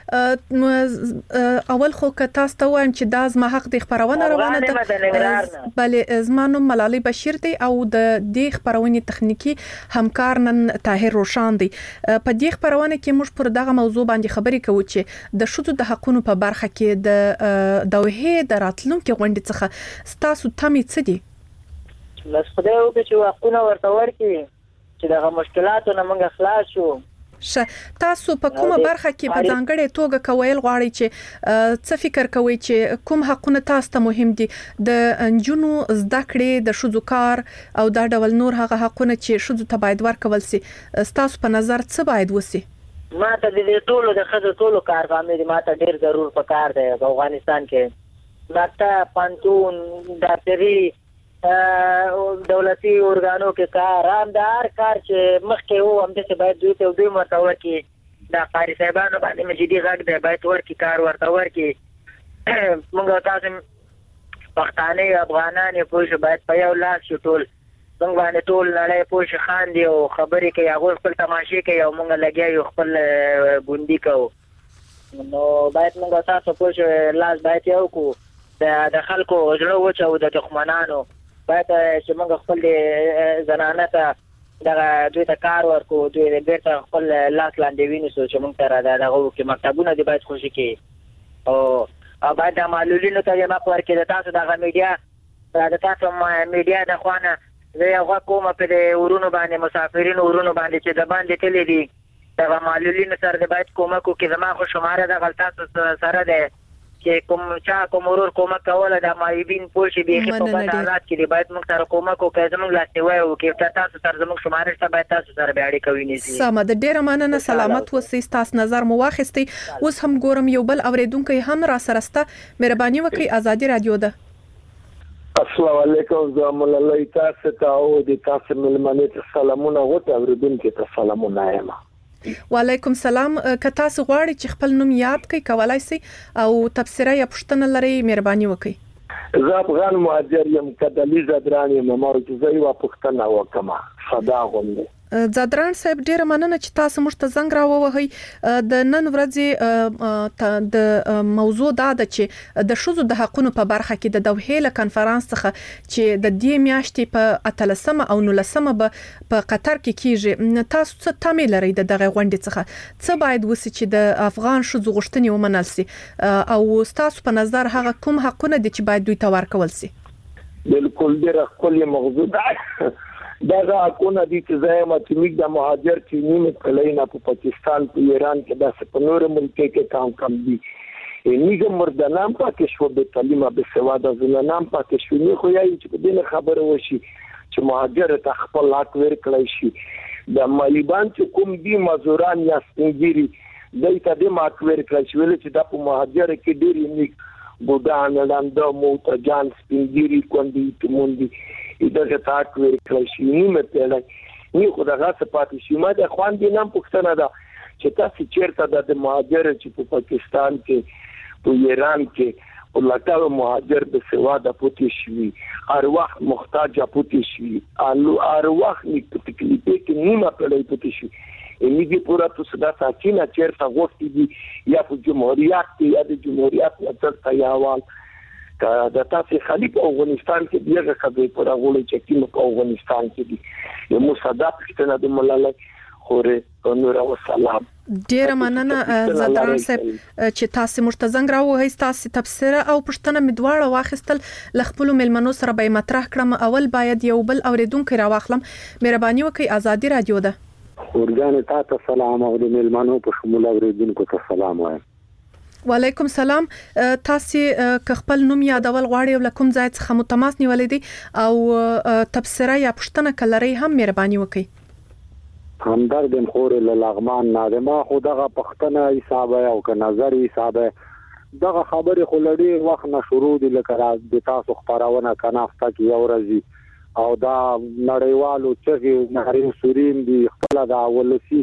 بله اول خو که تاسو ته وایم چې دا زما حق د خبرونه روانه ده. بله زما نوم ملالۍ بشیر دی او د دې خبرونې تخنیکی همکار نن طاهر روشان دی. په دې خبرونه کې موږ پر دغه موضوع باندې خبرې کوو چې د شذو د حقونو په برخه کې د دوه د راتلونکو غونډې څخه تاسو تمې څه دي؟ بس خدای وکړي چې وقونه ورته ورکړي چې دغه مشکلاتو نه موږ خلاص شو. شه تاسو په کومه برخه کې په ځانګړې توګه کویل غواړئ چې څه فکر کوئ چې کوم حقونه تاسو ته مهم دي د انجونو زده کړې د شذو کار او دا ډول نور هغه حقونه چې شذو ته باید ورکول شي تاسو په نظر څه باید وسی؟ ما ته د دې ټولو د خزو ټولو کارګامې دي ما ته ډیر ضرور پکار دی په افغانستان کې ما ته پانتون ډاکټري دولتي اورګانو کې کار امدار کار چې مخکې وو هم چې باید دوی ته دوی مرتور کې دا قاری صاحبانو باندې مجدي غږ دی باید ورکی کار ورته ورکی موږ تاسو پښتانه افغانان پوه باید په یو لاس شو ټول څنګه باندې ټول نړۍ پوه خان دی او خبرې کوي هغه خپل تماشې کوي او موږ لګیا یو خپل ګوندی کوو نو باید موږ تاسو پوه لاس باید یو کو د خلکو زړه وچو د دښمنانو باید چې موږ خپل زنانه ته دغه دوی ته کار ورکو دوی بیرته خپل لاس لاندې وینځو چې موږ ته را دغه کې مکتبونه دي باید خوشي کې او باید د معلولینو ته یې ماپ ورکړي د تاسو دغه میډیا د تاسو میډیا د خوانه زه یو کومه په دې ورونو باندې مسافرینو ورونو باندې چې د باندې تللی دي دغه معلولینو سره باید کومک وکړي زما خو شماره د غلطاتو سره ده چې کوم چا کوم ورور کومک کوله د مایبین پوښي به په بازارات کې باید موږ سره کومک وکړو زموږ لاسته وای او کې تاسو سره زموږ شماره ته باید تاسو سره به اړیکه ونیسئ. سم د ډیره مننه سلامت اوسئ تاسو نظر مو واخیستئ اوس هم ګورم یو بل اوریدونکو هم را سره سره مهرباني وکړئ ازادي رادیو ده. السلام علیکم زم الله تاسو ته او د تاسو ملمنې ته سلامونه غوته اوریدونکو ته سلامونه یم. وعلیکم سلام که تاسو غواړئ چې خپل نوم یاد کړئ کولای شئ او تبصره یا پوښتنه لرئ مهرباني وکړئ. زه افغان مهاجر یم کدلی زدران یم مرکزي و پښتنه وکم صدا غوندې زادران صاحب ډیره مننه چې تاسو موږ ته زنګ راووهئ د نن ورځې د موضوع دا ده چې د شذو د حقونو په برخه کې د دوحې له کانفرنس څخه چې د دې میاشتې په اتلسمه او نولسمه په قطر کې کیږي تاسو څه تمه لرئ د دغه غونډې څخه څه باید وسی چې د افغان شذو غوښتنې ومنل سي او تاسو په نظر هغه کوم حقونه دي چې باید دوی ته ورکول سي؟ بالکل ډیره خپل موضوع ده دا حقونه دي چې زما چې موږ د مهاجر چې نیمه کلینا په پاکستان په ایران کې د سپنور ملک کې کام کم دي نیګه مردانام پاتې شو به تعلیمه به سواده زنانام پاتې شو نه خو یې چې په دې خبره وشي چې مهاجر ته خپل حق ورکړی شي د مالیبان چې کوم دي مزوران یا سپنګيري دای ته د حق ورکړی شي ولې چې د په مهاجر کې ډېری نیک بودان لاندو موتجان سپنګيري کوندي تموندي دغه تاک ورکړی شي نیمه پیړۍ نه خو دغه سپاتې شي ما د خوان دي نام پښتنه ده چې تاسو چیرته د مهاجر چې په پاکستان کې په ایران کې ولکه مهاجر به سواده پوتې شي هر وخت محتاج پوتې شي الو هر وخت نیک تکلیف کې نیمه پیړۍ پوتې شي امیږي پورا تاسو دا ساکینه چیرته غوښتي دي یا په جمهوریت کې یا د جمهوریت نه تر یاوال دا تاسو خلیف افغانستان کې دیغه خبرې پر غوړي چې کوم په افغانستان کې دي یو مصدق پښتنه د ملالای خوره نور او سلام ډیر مننه زدران صاحب چې تاسو مرتزنګ راوهی تاسو تفسیر او پښتنه مدواړه واخستل لخپل ملمنو سره به مطرح کړم اول باید یو بل اوریدونکو راوخلم مهرباني وکي ازادي رادیو ده ورګان تاسو سلام او د ملمنو په شمول اوریدونکو ته سلام وایم وعلیکم سلام تاسو خپل نوم یادول غواړئ لکم ځای څخه متماس نیولې دي او تفسیر یا پښتنه کلري هم مهرباني وکي همدرد خور لغمان نادما خدغه پښتنه حساب او ک نظر حساب دغه خبره خلړی وخت نه شروع دي لکه د تاسو خبرونه کنافته کی اورزي او دا نړیوالو چې نهرین سورین دي خپل دا ولسی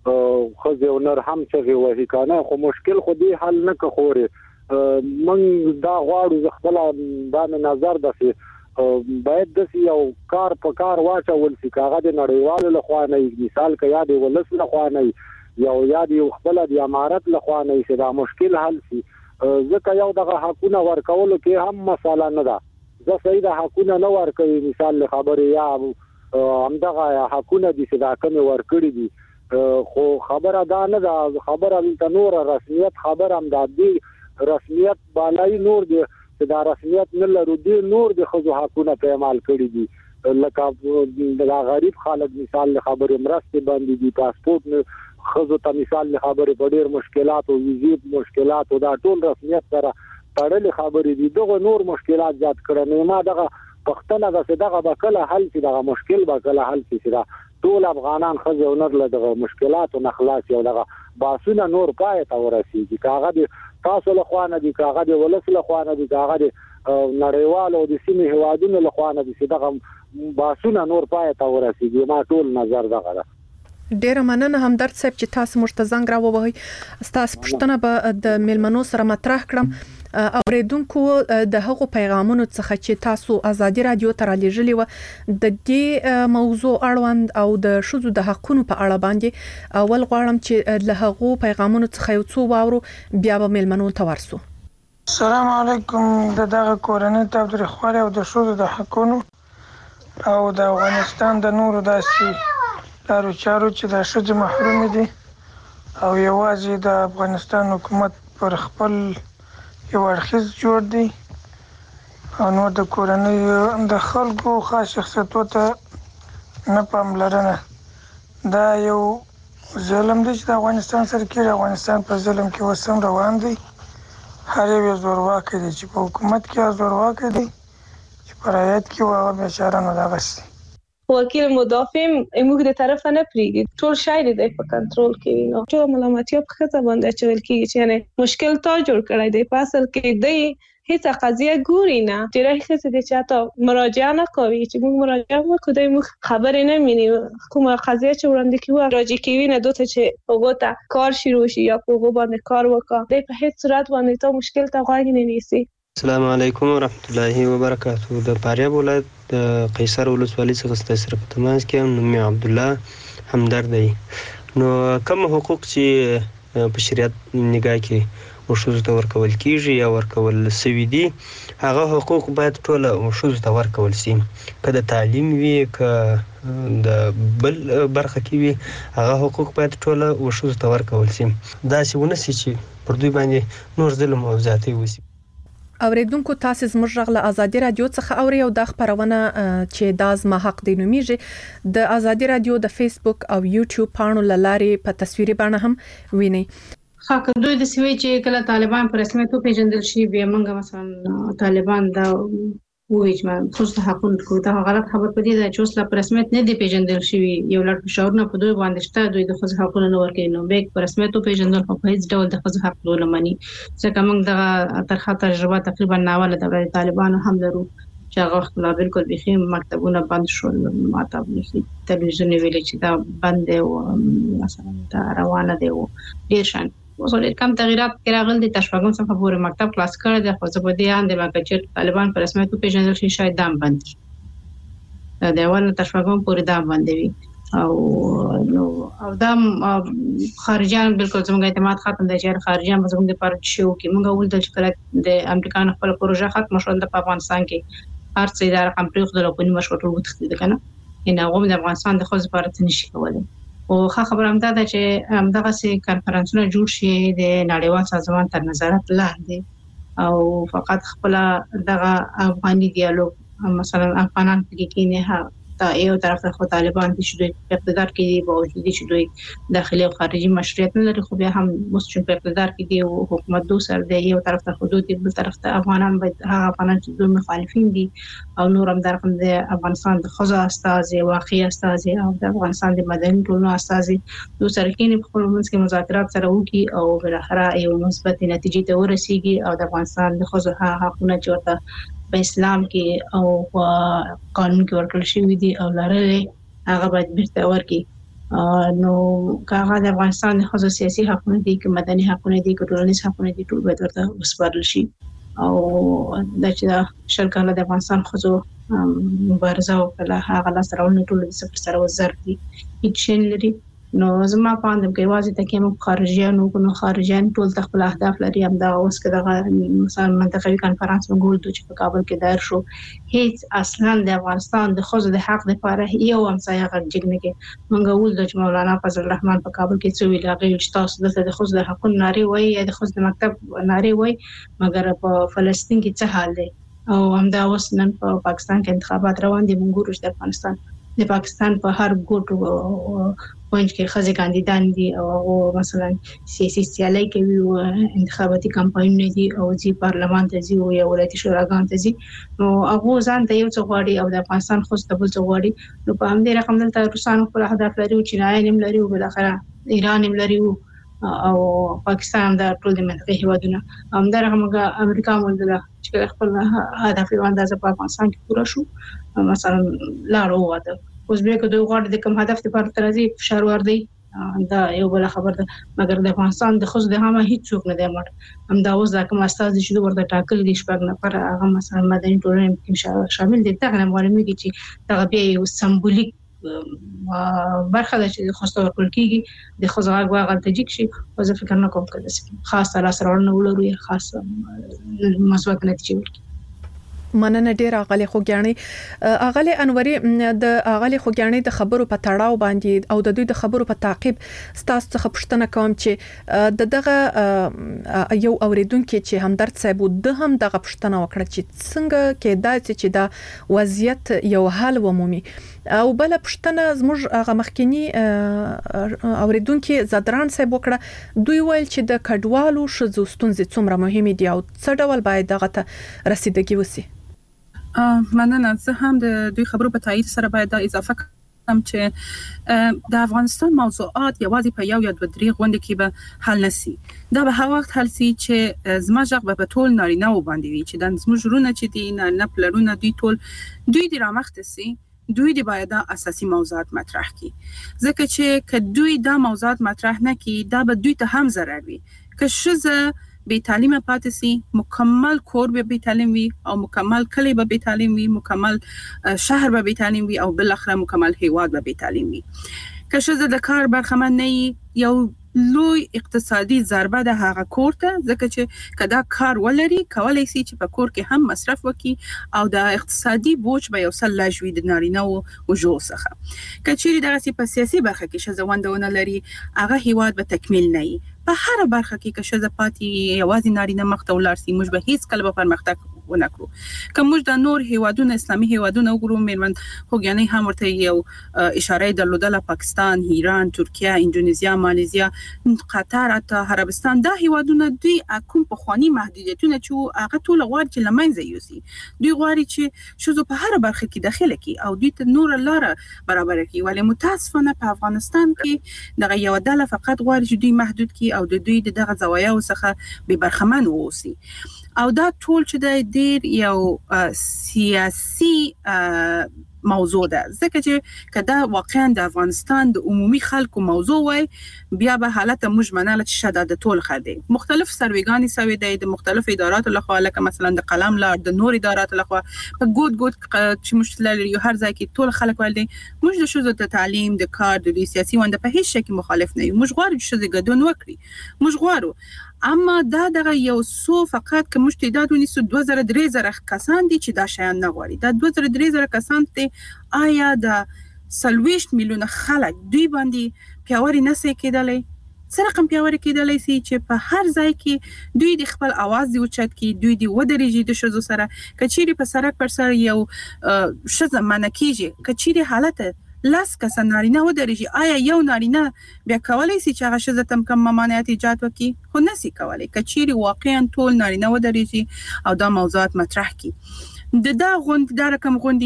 خو نر هم چې وਹੀ کنه خو مشکل خو دی حل نه کوره من دا غواړو خپل دا نظر دسي باید د یو کار په کار واچول شي کاغه د نړیوالو لخوا نه مثال کې یاد ولس لخوا نه یو یاد یو خپل د امارت لخوا نه شي دا مشکل حل شي ځکه یو دغه حقونه ورکول کې هم مساله نه ده زه صحیح د حقونه نه ورکوي مثال خبره یا هم دغه حقونه دي چې دا کوم ورکړي دي خو خبره دا نه ده خبره د نور رسمیت خبر هم د دې رسمیت بالای نور دی چې دا رسمیت نه لرو دي نور د خزو حقونه په عمل کړی دي لکه د غریب خلک مثال خبره مرسته باندې دي پاسپورت نه خزو ته مثال خبره په ډیر مشکلات او ویزیت مشکلات او دا ټول رسمیت سره تړلې خبره دي دغه نور مشکلات زیات کړنه ما دغه پښتنه د دغه بکله حل چې دغه مشکل بکله حل چې ټول افغانان خزه ونر له دغه مشکلات او نخلاص یو دغه باسونه نور پای ته ورسیږي کاغه تاسو له خوانه دي کاغه د ولس له خوانه دي کاغه د نړیوال او د سیمې هوادونو له خوانه دي دغه باسونه نور پای ته ورسیږي ما ټول نظر دغه ډیر مننه همدرد صاحب چې تاسو مرتزنګ راووهی تاسو پښتنه به د ملمنو سره مطرح کړم اوریدونکو د هغو پیغامونو څخه چې تاسو ازادي رادیو ته را لېږلي و د دې موضوع اړوند او د شذو د حقونو په اړه باندې اول غواړم چې له هغو پیغامونو څخه یو څو واورو بیا به ملمنو ته ورسو السلام علیکم د دغه کورنۍ تاوتریخوالي او د شذو د حقونو او د افغانستان د نورو داسې لارو چارو چې د شذو محروم دي او یوازې د افغانستان حکومت پر خپل یو اړخیز جوړ دی او نو د کورنۍ د خلکو خاص شخصیتو ته نه پاملرنه دا یو ظلم دی چې د افغانستان سره کې افغانستان په ظلم کې وسم روان دی هر یو زورواکي دی چې په حکومت کې زورواکي دی چې په رعایت کې هغه بیچاره نه دغسي وکیل مدافع موږ د طرف نه پریږدي ټول شاید دی په کنټرول کې نو ټول ملامتیا په خطا باندې چول کېږي چې یعنی مشکل تا جوړ کړی دی په اصل کې دی هیڅ قضیه ګوري نه چې راځي چې د چاته مراجعه نه کوي چې موږ مراجعه وکړو د موږ خبرې نه مینی کومه قضیه چې وړاندې کیو راځي کوي نه دوته چې وګوتا کار شروع شي یا په وګ باندې کار وکړي د په هیڅ صورت باندې ته مشکل ته غوږ نه نیسي السلام علیکم ورحمت الله وبرکاتہ د فاریاب ولایت د قیصر ولسوالۍ څخه ستاسو په تماس کې نوم عبد الله همدرد دی نو کوم حقوق چې په شریعت نگاه کې وشوز ته ورکول کیږي یا ورکول سوي دي هغه حقوق باید ټول وشوز ته ورکول شي کله تعلیم وي ک د بل برخه کې وي هغه حقوق باید ټول وشوز ته ورکول شي دا څه ونه سي چې پر دوی باندې نور ظلم او زیاتې وسی اوریدونکو تاسو زموږ غږ له ازادي رادیو څخه اوري او د خبرونه چې د ازما حق دی نومیږي د ازادي رادیو د فیسبوک او یوټیوب پاڼو لارې په تصویري بڼه هم ویني. خاکه دوی د سوي چې کله طالبان په رسمیت پیژندل شي بیا موږ مثلا طالبان دا وایي چې خو ته حقونه کوي دا غلط خبر پدې ده چې اوس لا په رسمیت نه دی پیژندل شي یو لړ فشارونه په دوی باندې شته دوی د خو حقونه نه ورکوي نو بیگ په رسمیت پیژندل په هیڅ ډول د خو حق نه مني ځکه موږ د ترخه تجربه تقریبا ناوله د طالبانو هم لرو چې هغه خپل بالکل بخي مکتبونه بند شول ماته بخي تلویزیون ویل چې دا بند دی او مثلا دا روانه دی او ډیر شان وصول کم تغیرات راغلي د تشویقون څخه پورې مکتب کلاس کړی د خو زه په دې اند ما چې طالبان په رسمیت پیژندل شي شاید دام بند شي دا اول تشویقون پورې دام بند وي او نو او دام خارجيان بالکل زموږ اعتماد ختم دی چې خارجيان زموږ د پاره شو کې موږ ول د چې د امریکا خپل پروژه ختم شول د افغانستان کې هر څه اداره کم پرې خو د لوپنی مشورې وتخته کنه ان هغه د افغانستان د خو لپاره نشي کولای او ښه خبره هم ده چې دغه سي کانفرنسونه جوړ شي د نړیوال سازمان تر نظارت لاندې او فقط خپل دغه افغاني ډیالوګ مثلا افغانان کې کې نه تا یو طرف ته طالبان چې دوی اقتدار کې دي باوجود چې دوی داخلي او خارجي مشروعیت نه لري خو بیا هم مستقیم په اقتدار کې دي او حکومت دو سر دی یو طرف ته حدود دي بل طرف ته افغانان باید هغه افغانان چې دوی مخالفین دي او نور هم درکم د افغانستان د خزا استاد واقعي استاد او د افغانستان د مدني ټولنو استاد دو سر کې په خپل منځ کې مذاکرات سره وکي او بل اخره یو مثبت نتیجې ته ورسیږي او د افغانستان د خزا حقونه چې ورته په اسلام کې او قانون کې ورکړل شوی دي او لارې هغه باید بیرته ورکړي نو هغه د افغانستان د خصوصي سیاسي حقوقو دي کې مدني حقوقو دي کې ټولنیز حقوقو دي ټول باید ورته وسپارل شي او د چې شرکت د افغانستان خصوصو مبارزه او کله هغه لاس راوړل ټول د صفر سره وزر دي هیڅ لري نو زما پاندم کې واځي ته کوم خارجيانو کو نو خارجيان ټول خپل اهداف لري هم دا اوس کده مثلا منطقوي کانفرنس وګول چې په کابل کې دایر شو هیڅ اصلا د افغانستان د خوځ د حق لپاره یو هم ځای غږ نه کې مونږ ول د مولانا فضل الرحمن په کابل کې څو ویل هغه چې تاسو د خوځ د حقوقو ناري وای یا د خوځ د مکتب ناري وای مګر په فلسطین کې څه حال دی او هم دا اوس نن په پاکستان کې انتخابات روان دي مونږ ورش د افغانستان د پاکستان په هر ګوټ پوینټ کې خځې کاندیدان دي او مثلا سیاسي سیالي کوي او انتخاباتي کمپاین دي او چې پارلمان ته ځي او یا ولایتي شوراګان ته ځي نو هغه ځان ته یو څه غواړي او د افغانستان خو ستبل څه غواړي نو په همدې رقم دلته روسانو خپل اهداف لري او چینایان هم لري او بل اخره ایران هم لري او پاکستان دا ټول د منطقي هیوادونه هم دا رقم امریکا مولده چې خپل اهداف یې اندازه په افغانستان کې پوره شو مثلا لارو واده اوس به کو دوی غواړي د کوم هدف لپاره ترازی فشار ور دي دا یو بل خبر ده مګر د افغانستان د خصوص د هغه هیڅ څوک نه دی مړ هم دا اوس دا کوم استاد چې ورته ټاکل دي شپږ نفر هغه مثلا مدني ټولنه کې شامل دي دا نه معلومه دي چې دا به یو سمبولیک برخه ده چې خوسته ورکول کیږي د خوځغه غلطه جګ شي او زه فکر نه کوم کله خاص تر سره ورنولو خاص مثبت نتیجه ورکړي مننه ډیر اغلی خوګیانی اغلی انوري د اغلی خوګیانی د خبرو په تړاو باندې او د دوی د خبرو په تعقیب ستاسو څخه پوښتنه کوم چې د دغه یو اوریدونکو چې همدرد صاحب د هم دغه پوښتنه وکړه چې څنګه کېدای چې دا وضعیت یو حل ومومي او بل پوښتنه زموږ هغه مخکینی اوریدونکو زدران صاحب وکړه دوی ویل چې د کډوالو شذو ستونزې څومره مهمه دي او څه ډول باید دغه ته رسیدګي وسی مننه زه هم د دوی خبرو په تایید سره باید دا اضافه کوم چې د افغانستان موضوعات یوازې په یو یا دوه درې غونډې کې به حل نشي دا به هغه وخت حل شي چې زموږ غږ په ټول نارینه و باندې وي چې د زموږ رونه چې دي نه پلرونه دوی ټول دوی د رامخته سي دوی د باید اساسي موضوعات مطرح کړي ځکه چې که دوی دا موضوعات مطرح نه کړي دا به دوی ته هم ضرر وي که شزه به تعلیم پاتې سي مکمل کور به به تعلیم وي او مکمل کلی به به تعلیم وي مکمل شهر به به تعلیم وي او بل اخره مکمل هیواد به به تعلیم وي که شزه د کار برخمن نه یو لوی اقتصادي ضربه ده هغه کور ته ځکه چې کدا کار ولري کولای شي چې په کور کې هم مصرف وکړي او د اقتصادي بوج به یو سل لاجوي د نارینه او وجو څخه کچېری دغه په سیاسي برخه کې شزوندونه لري هغه هیواد به تکمیل نه وي په هر برخه کې که ښځه پاتې یوازې نارینه مخ ته ولاړ سي موږ به هیڅ کله به پرمختګ ونه کړو که موږ د نور هیوادونو اسلامي هیوادونو وګورو میرمن خوګیانۍ هم ورته یو اشاره درلودله پاکستان ایران ترکیه اندونیزیا مالیزیا قطر حتی عربستان دا هیوادونه دوی کوم پخوانی محدودیتونه چې هغه ټول غواړي چې لمنځه یوسي دوی غواړي چې ښځو په هر برخه کې داخله کی او دوی ته نور لاره برابر کړي ولی متاسفانه په افغانستان کې دغه یو ډله فقط غواړي چې دوی محدود کی او د دوی دغه زوایاو څخه به برخمن ووسی او دا ټول چې د ډیر یو سیاسي موضوع ده ځکه چې کدا واقعا د افغانستان د عمومي خلکو موضوع وای بیا به حالت موږ مناله چې شاده د ټول خدي مختلف سرویګانی سوي د مختلف اداراتو لخوا لکه مثلا د قلم لار د نور اداراتو لخوا په ګوت ګوت چې مشتل یو هر ځای کې ټول خلک ول دي موږ د شوزو ته تعلیم د کار د سیاسي ونده په هیڅ شي مخالف نه یو موږ غواړو چې شوزي ګډون وکړي موږ غواړو اما دا دغه یو سو فقط که موږ تعداد ونیسو دوه زره درې زره کسان دي چې دا شیان نه غواړي دا دوه زره درې زره کسان ته آیا د سلويشت میلیونه خلک دوی باندې پیاوړي نسې کېدلای سره کوم پیاوړي کېدلای سي چې په هر ځای کې دوی د خپل आवाज دی اوچت کې دوی دی ودرېږي د شذو سره کچيري په سرک پر سر یو شذ منکیږي کچيري حالت لاس کس نارینه و درېږي آیا یو نارینه بیا کولای سي چې هغه شذ تم کم ممانعت ایجاد وکړي خو نسی کولای کچيري واقعا ټول نارینه و درېږي او دا موضوعات مطرح کړي د دا غوند دا رقم غوندي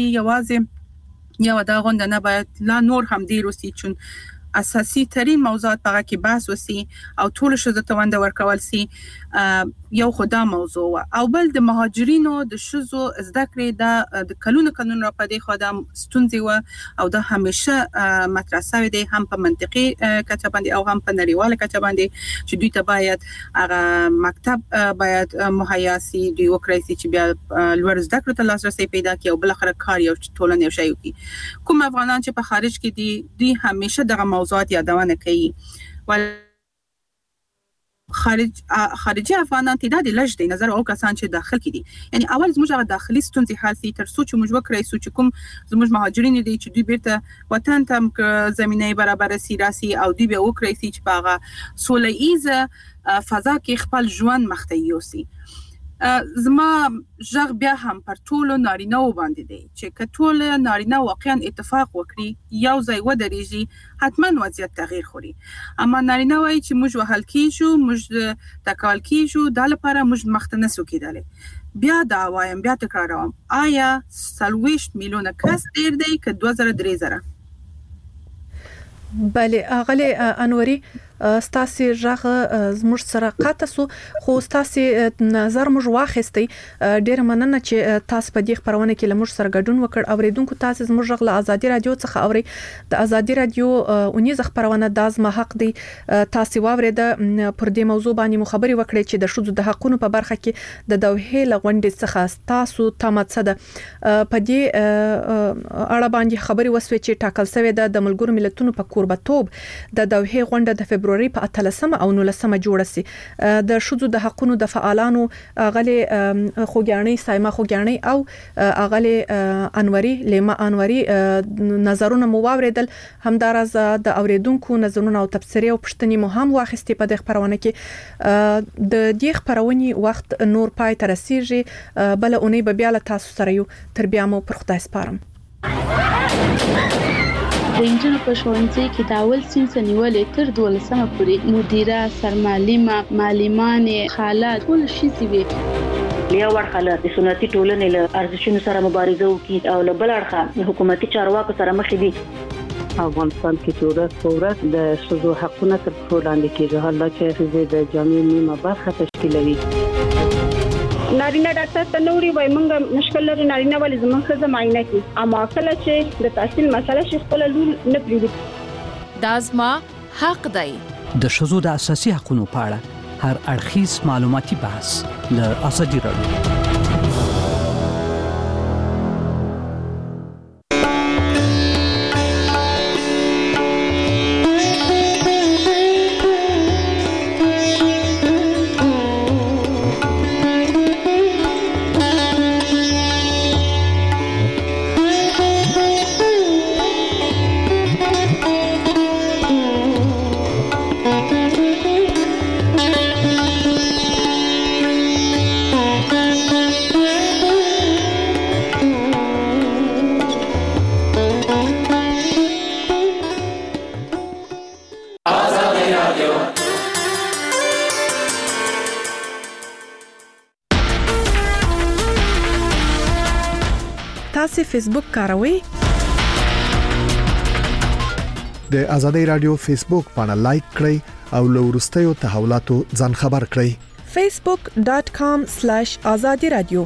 یوازې یو دا غوند نه باید لا نور هم ډیر وسی چون اساسي ترين موضوعات په کې بحث وسی او ټول شذ ته وند ورکول سي یو خدا موضوع او بل د مهاجرینو د شذو زده کړې د د قانون قانون را پدې خدام ستونزې و او دا همیشه مطرح شوی دی هم په منطقي کچه باندې او هم په نړیواله کچه باندې چې دوی ته باید هغه مکتب باید مهیا سي دوی وکړي چې بیا لوړ زده کړو ته لاسرسي پیدا کړي او بل اخر کار یو ټولنه یو شی وکړي کوم افغانان چې په خارج کې دي دوی همیشه دغه موضوعات یادونه کوي ول خارج خارجي افغانان تعداد لږ دی نظر او کسان چې داخل کې دي یعنی اول زموږ د داخلي ستونزې حل سي تر څو چې موږ وکړای سو چې کوم زموږ مهاجرین دي چې دوی بیرته وطن ته زمينه برابر سي راسي او دوی به وکړای سي چې پاغه سوله‌ایزه فضا کې خپل ژوند مخته یوسي زما ژغ بیا هم پر ټولو نارینه و باندې دی چې کټول نارینه واقعا اتفاق وکړي یو ځای و درېږي حتما وضعیت تغییر خوري اما نارینه وایي چې موږ وهل کیږو موږ تکال کیږو د لپاره موږ مخته نسو کېدلی بیا دا وایم بیا تکراروم آیا سلويشت میلیونه کس ډیر دی که دوه زره درې زره بله اغلی انوري ستاسو ژغ زموږ سره قاطه سو خو ستاسو نظر موږ واخیستي ډیر مننه چې تاسو په دې خبرونه کې لمر سره ګډون وکړ اوریدونکو تاسو زموږ ژغ له ازادي رادیو څخه اوري د ازادي رادیو اونیز خبرونه د ازما حق دی تاسو واورید پر دې موضوع باندې مخابري وکړي چې د شذو د حقونو په برخه کې د دوحې لغونډې څخه تاسو تمڅه ده په دې اړه باندې خبري وسوي چې ټاکل شوی د ملګرو ملتونو په کوربتوب د دوحې غونډه د فبرवरी په اتلسمه او نولسمه جوړه سي د شذو د حقونو د فعالانو غلي خوګیاني سایما خوګیاني او غلي انوري لیما انوري نظرونه مو واوریدل همدارز د اوریدونکو نظرونه او تفسیري او پښتني مو هم واخستي په دغه خبرونه کې د دې خبرونې وخت نور پای تر رسیږي بل اونۍ به بیا له تاسو سره یو تر بیا مو پر خدای سپارم د انجنونو په ښوونځي کې د اول صنف نیولې تر دولسمه پورې مدیره سرمعلمه معلمانې حالات ټول شي وي لیا ورخه د سنتي ټولنې له ارزښتونو سره مبارزه وکړي او له بل اړخه حکومتي چارواکو سره مخ دي افغانستان کې چې ورځ په ورځ د شذو حقونه تر پښو لاندې کېږي حالا چې د جامعې نیمه برخه تشکیلوي نارینه ډاکټر ته نوري وای مونږ مشکل لري نارینه ولې زموږ خزه معاینه کوي اما کله چې د تحصیل مسله شي خپل لول نه پریږدي دازما حق دی د شذو د اساسي حقوقو په اړه هر اړخیز معلوماتي بحث له ازادي رادیو تاسو فیسبوک کاروئ؟ د آزادۍ رادیو فیسبوک باندې لایک کړئ او له ورستیو تحولاتو ځان خبر کړئ. facebook dot com slash azadi radio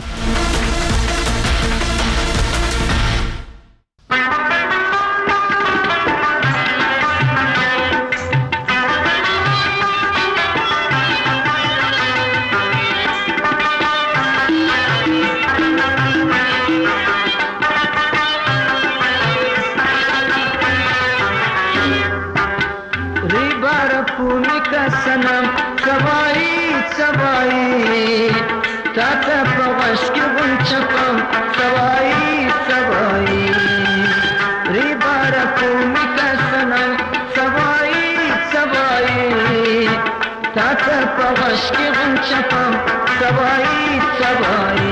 سنم سوای سوای تا ته په واش کې ونچپم سوای سوای ری بار کوم کا سنم سوای سوای تا ته په واش کې ونچپم سوای سوای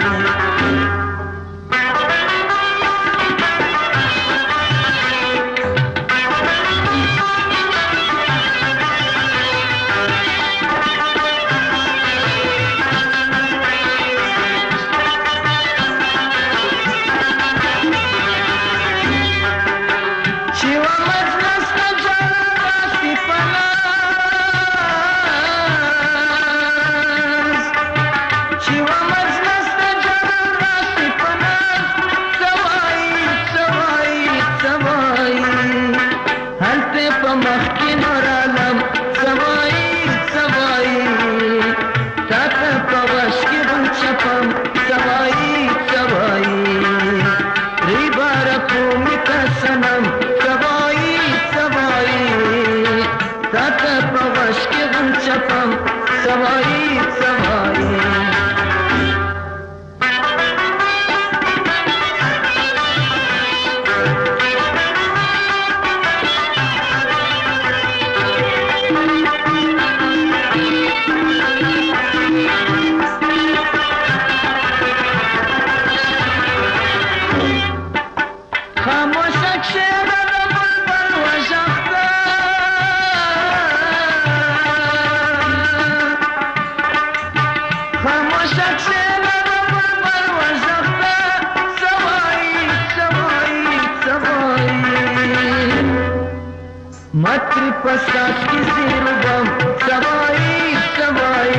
ماتری پساس کی زیرو بم سوای سوای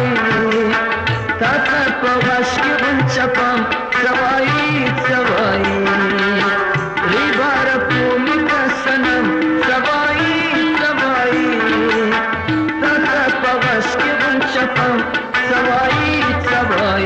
تا تا پواش کی ونچپم سوای سوای ری بار پولی کا سنم سوای سوای تا تا پواش کی ونچپم سوای سوای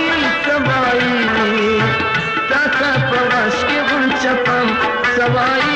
Sawai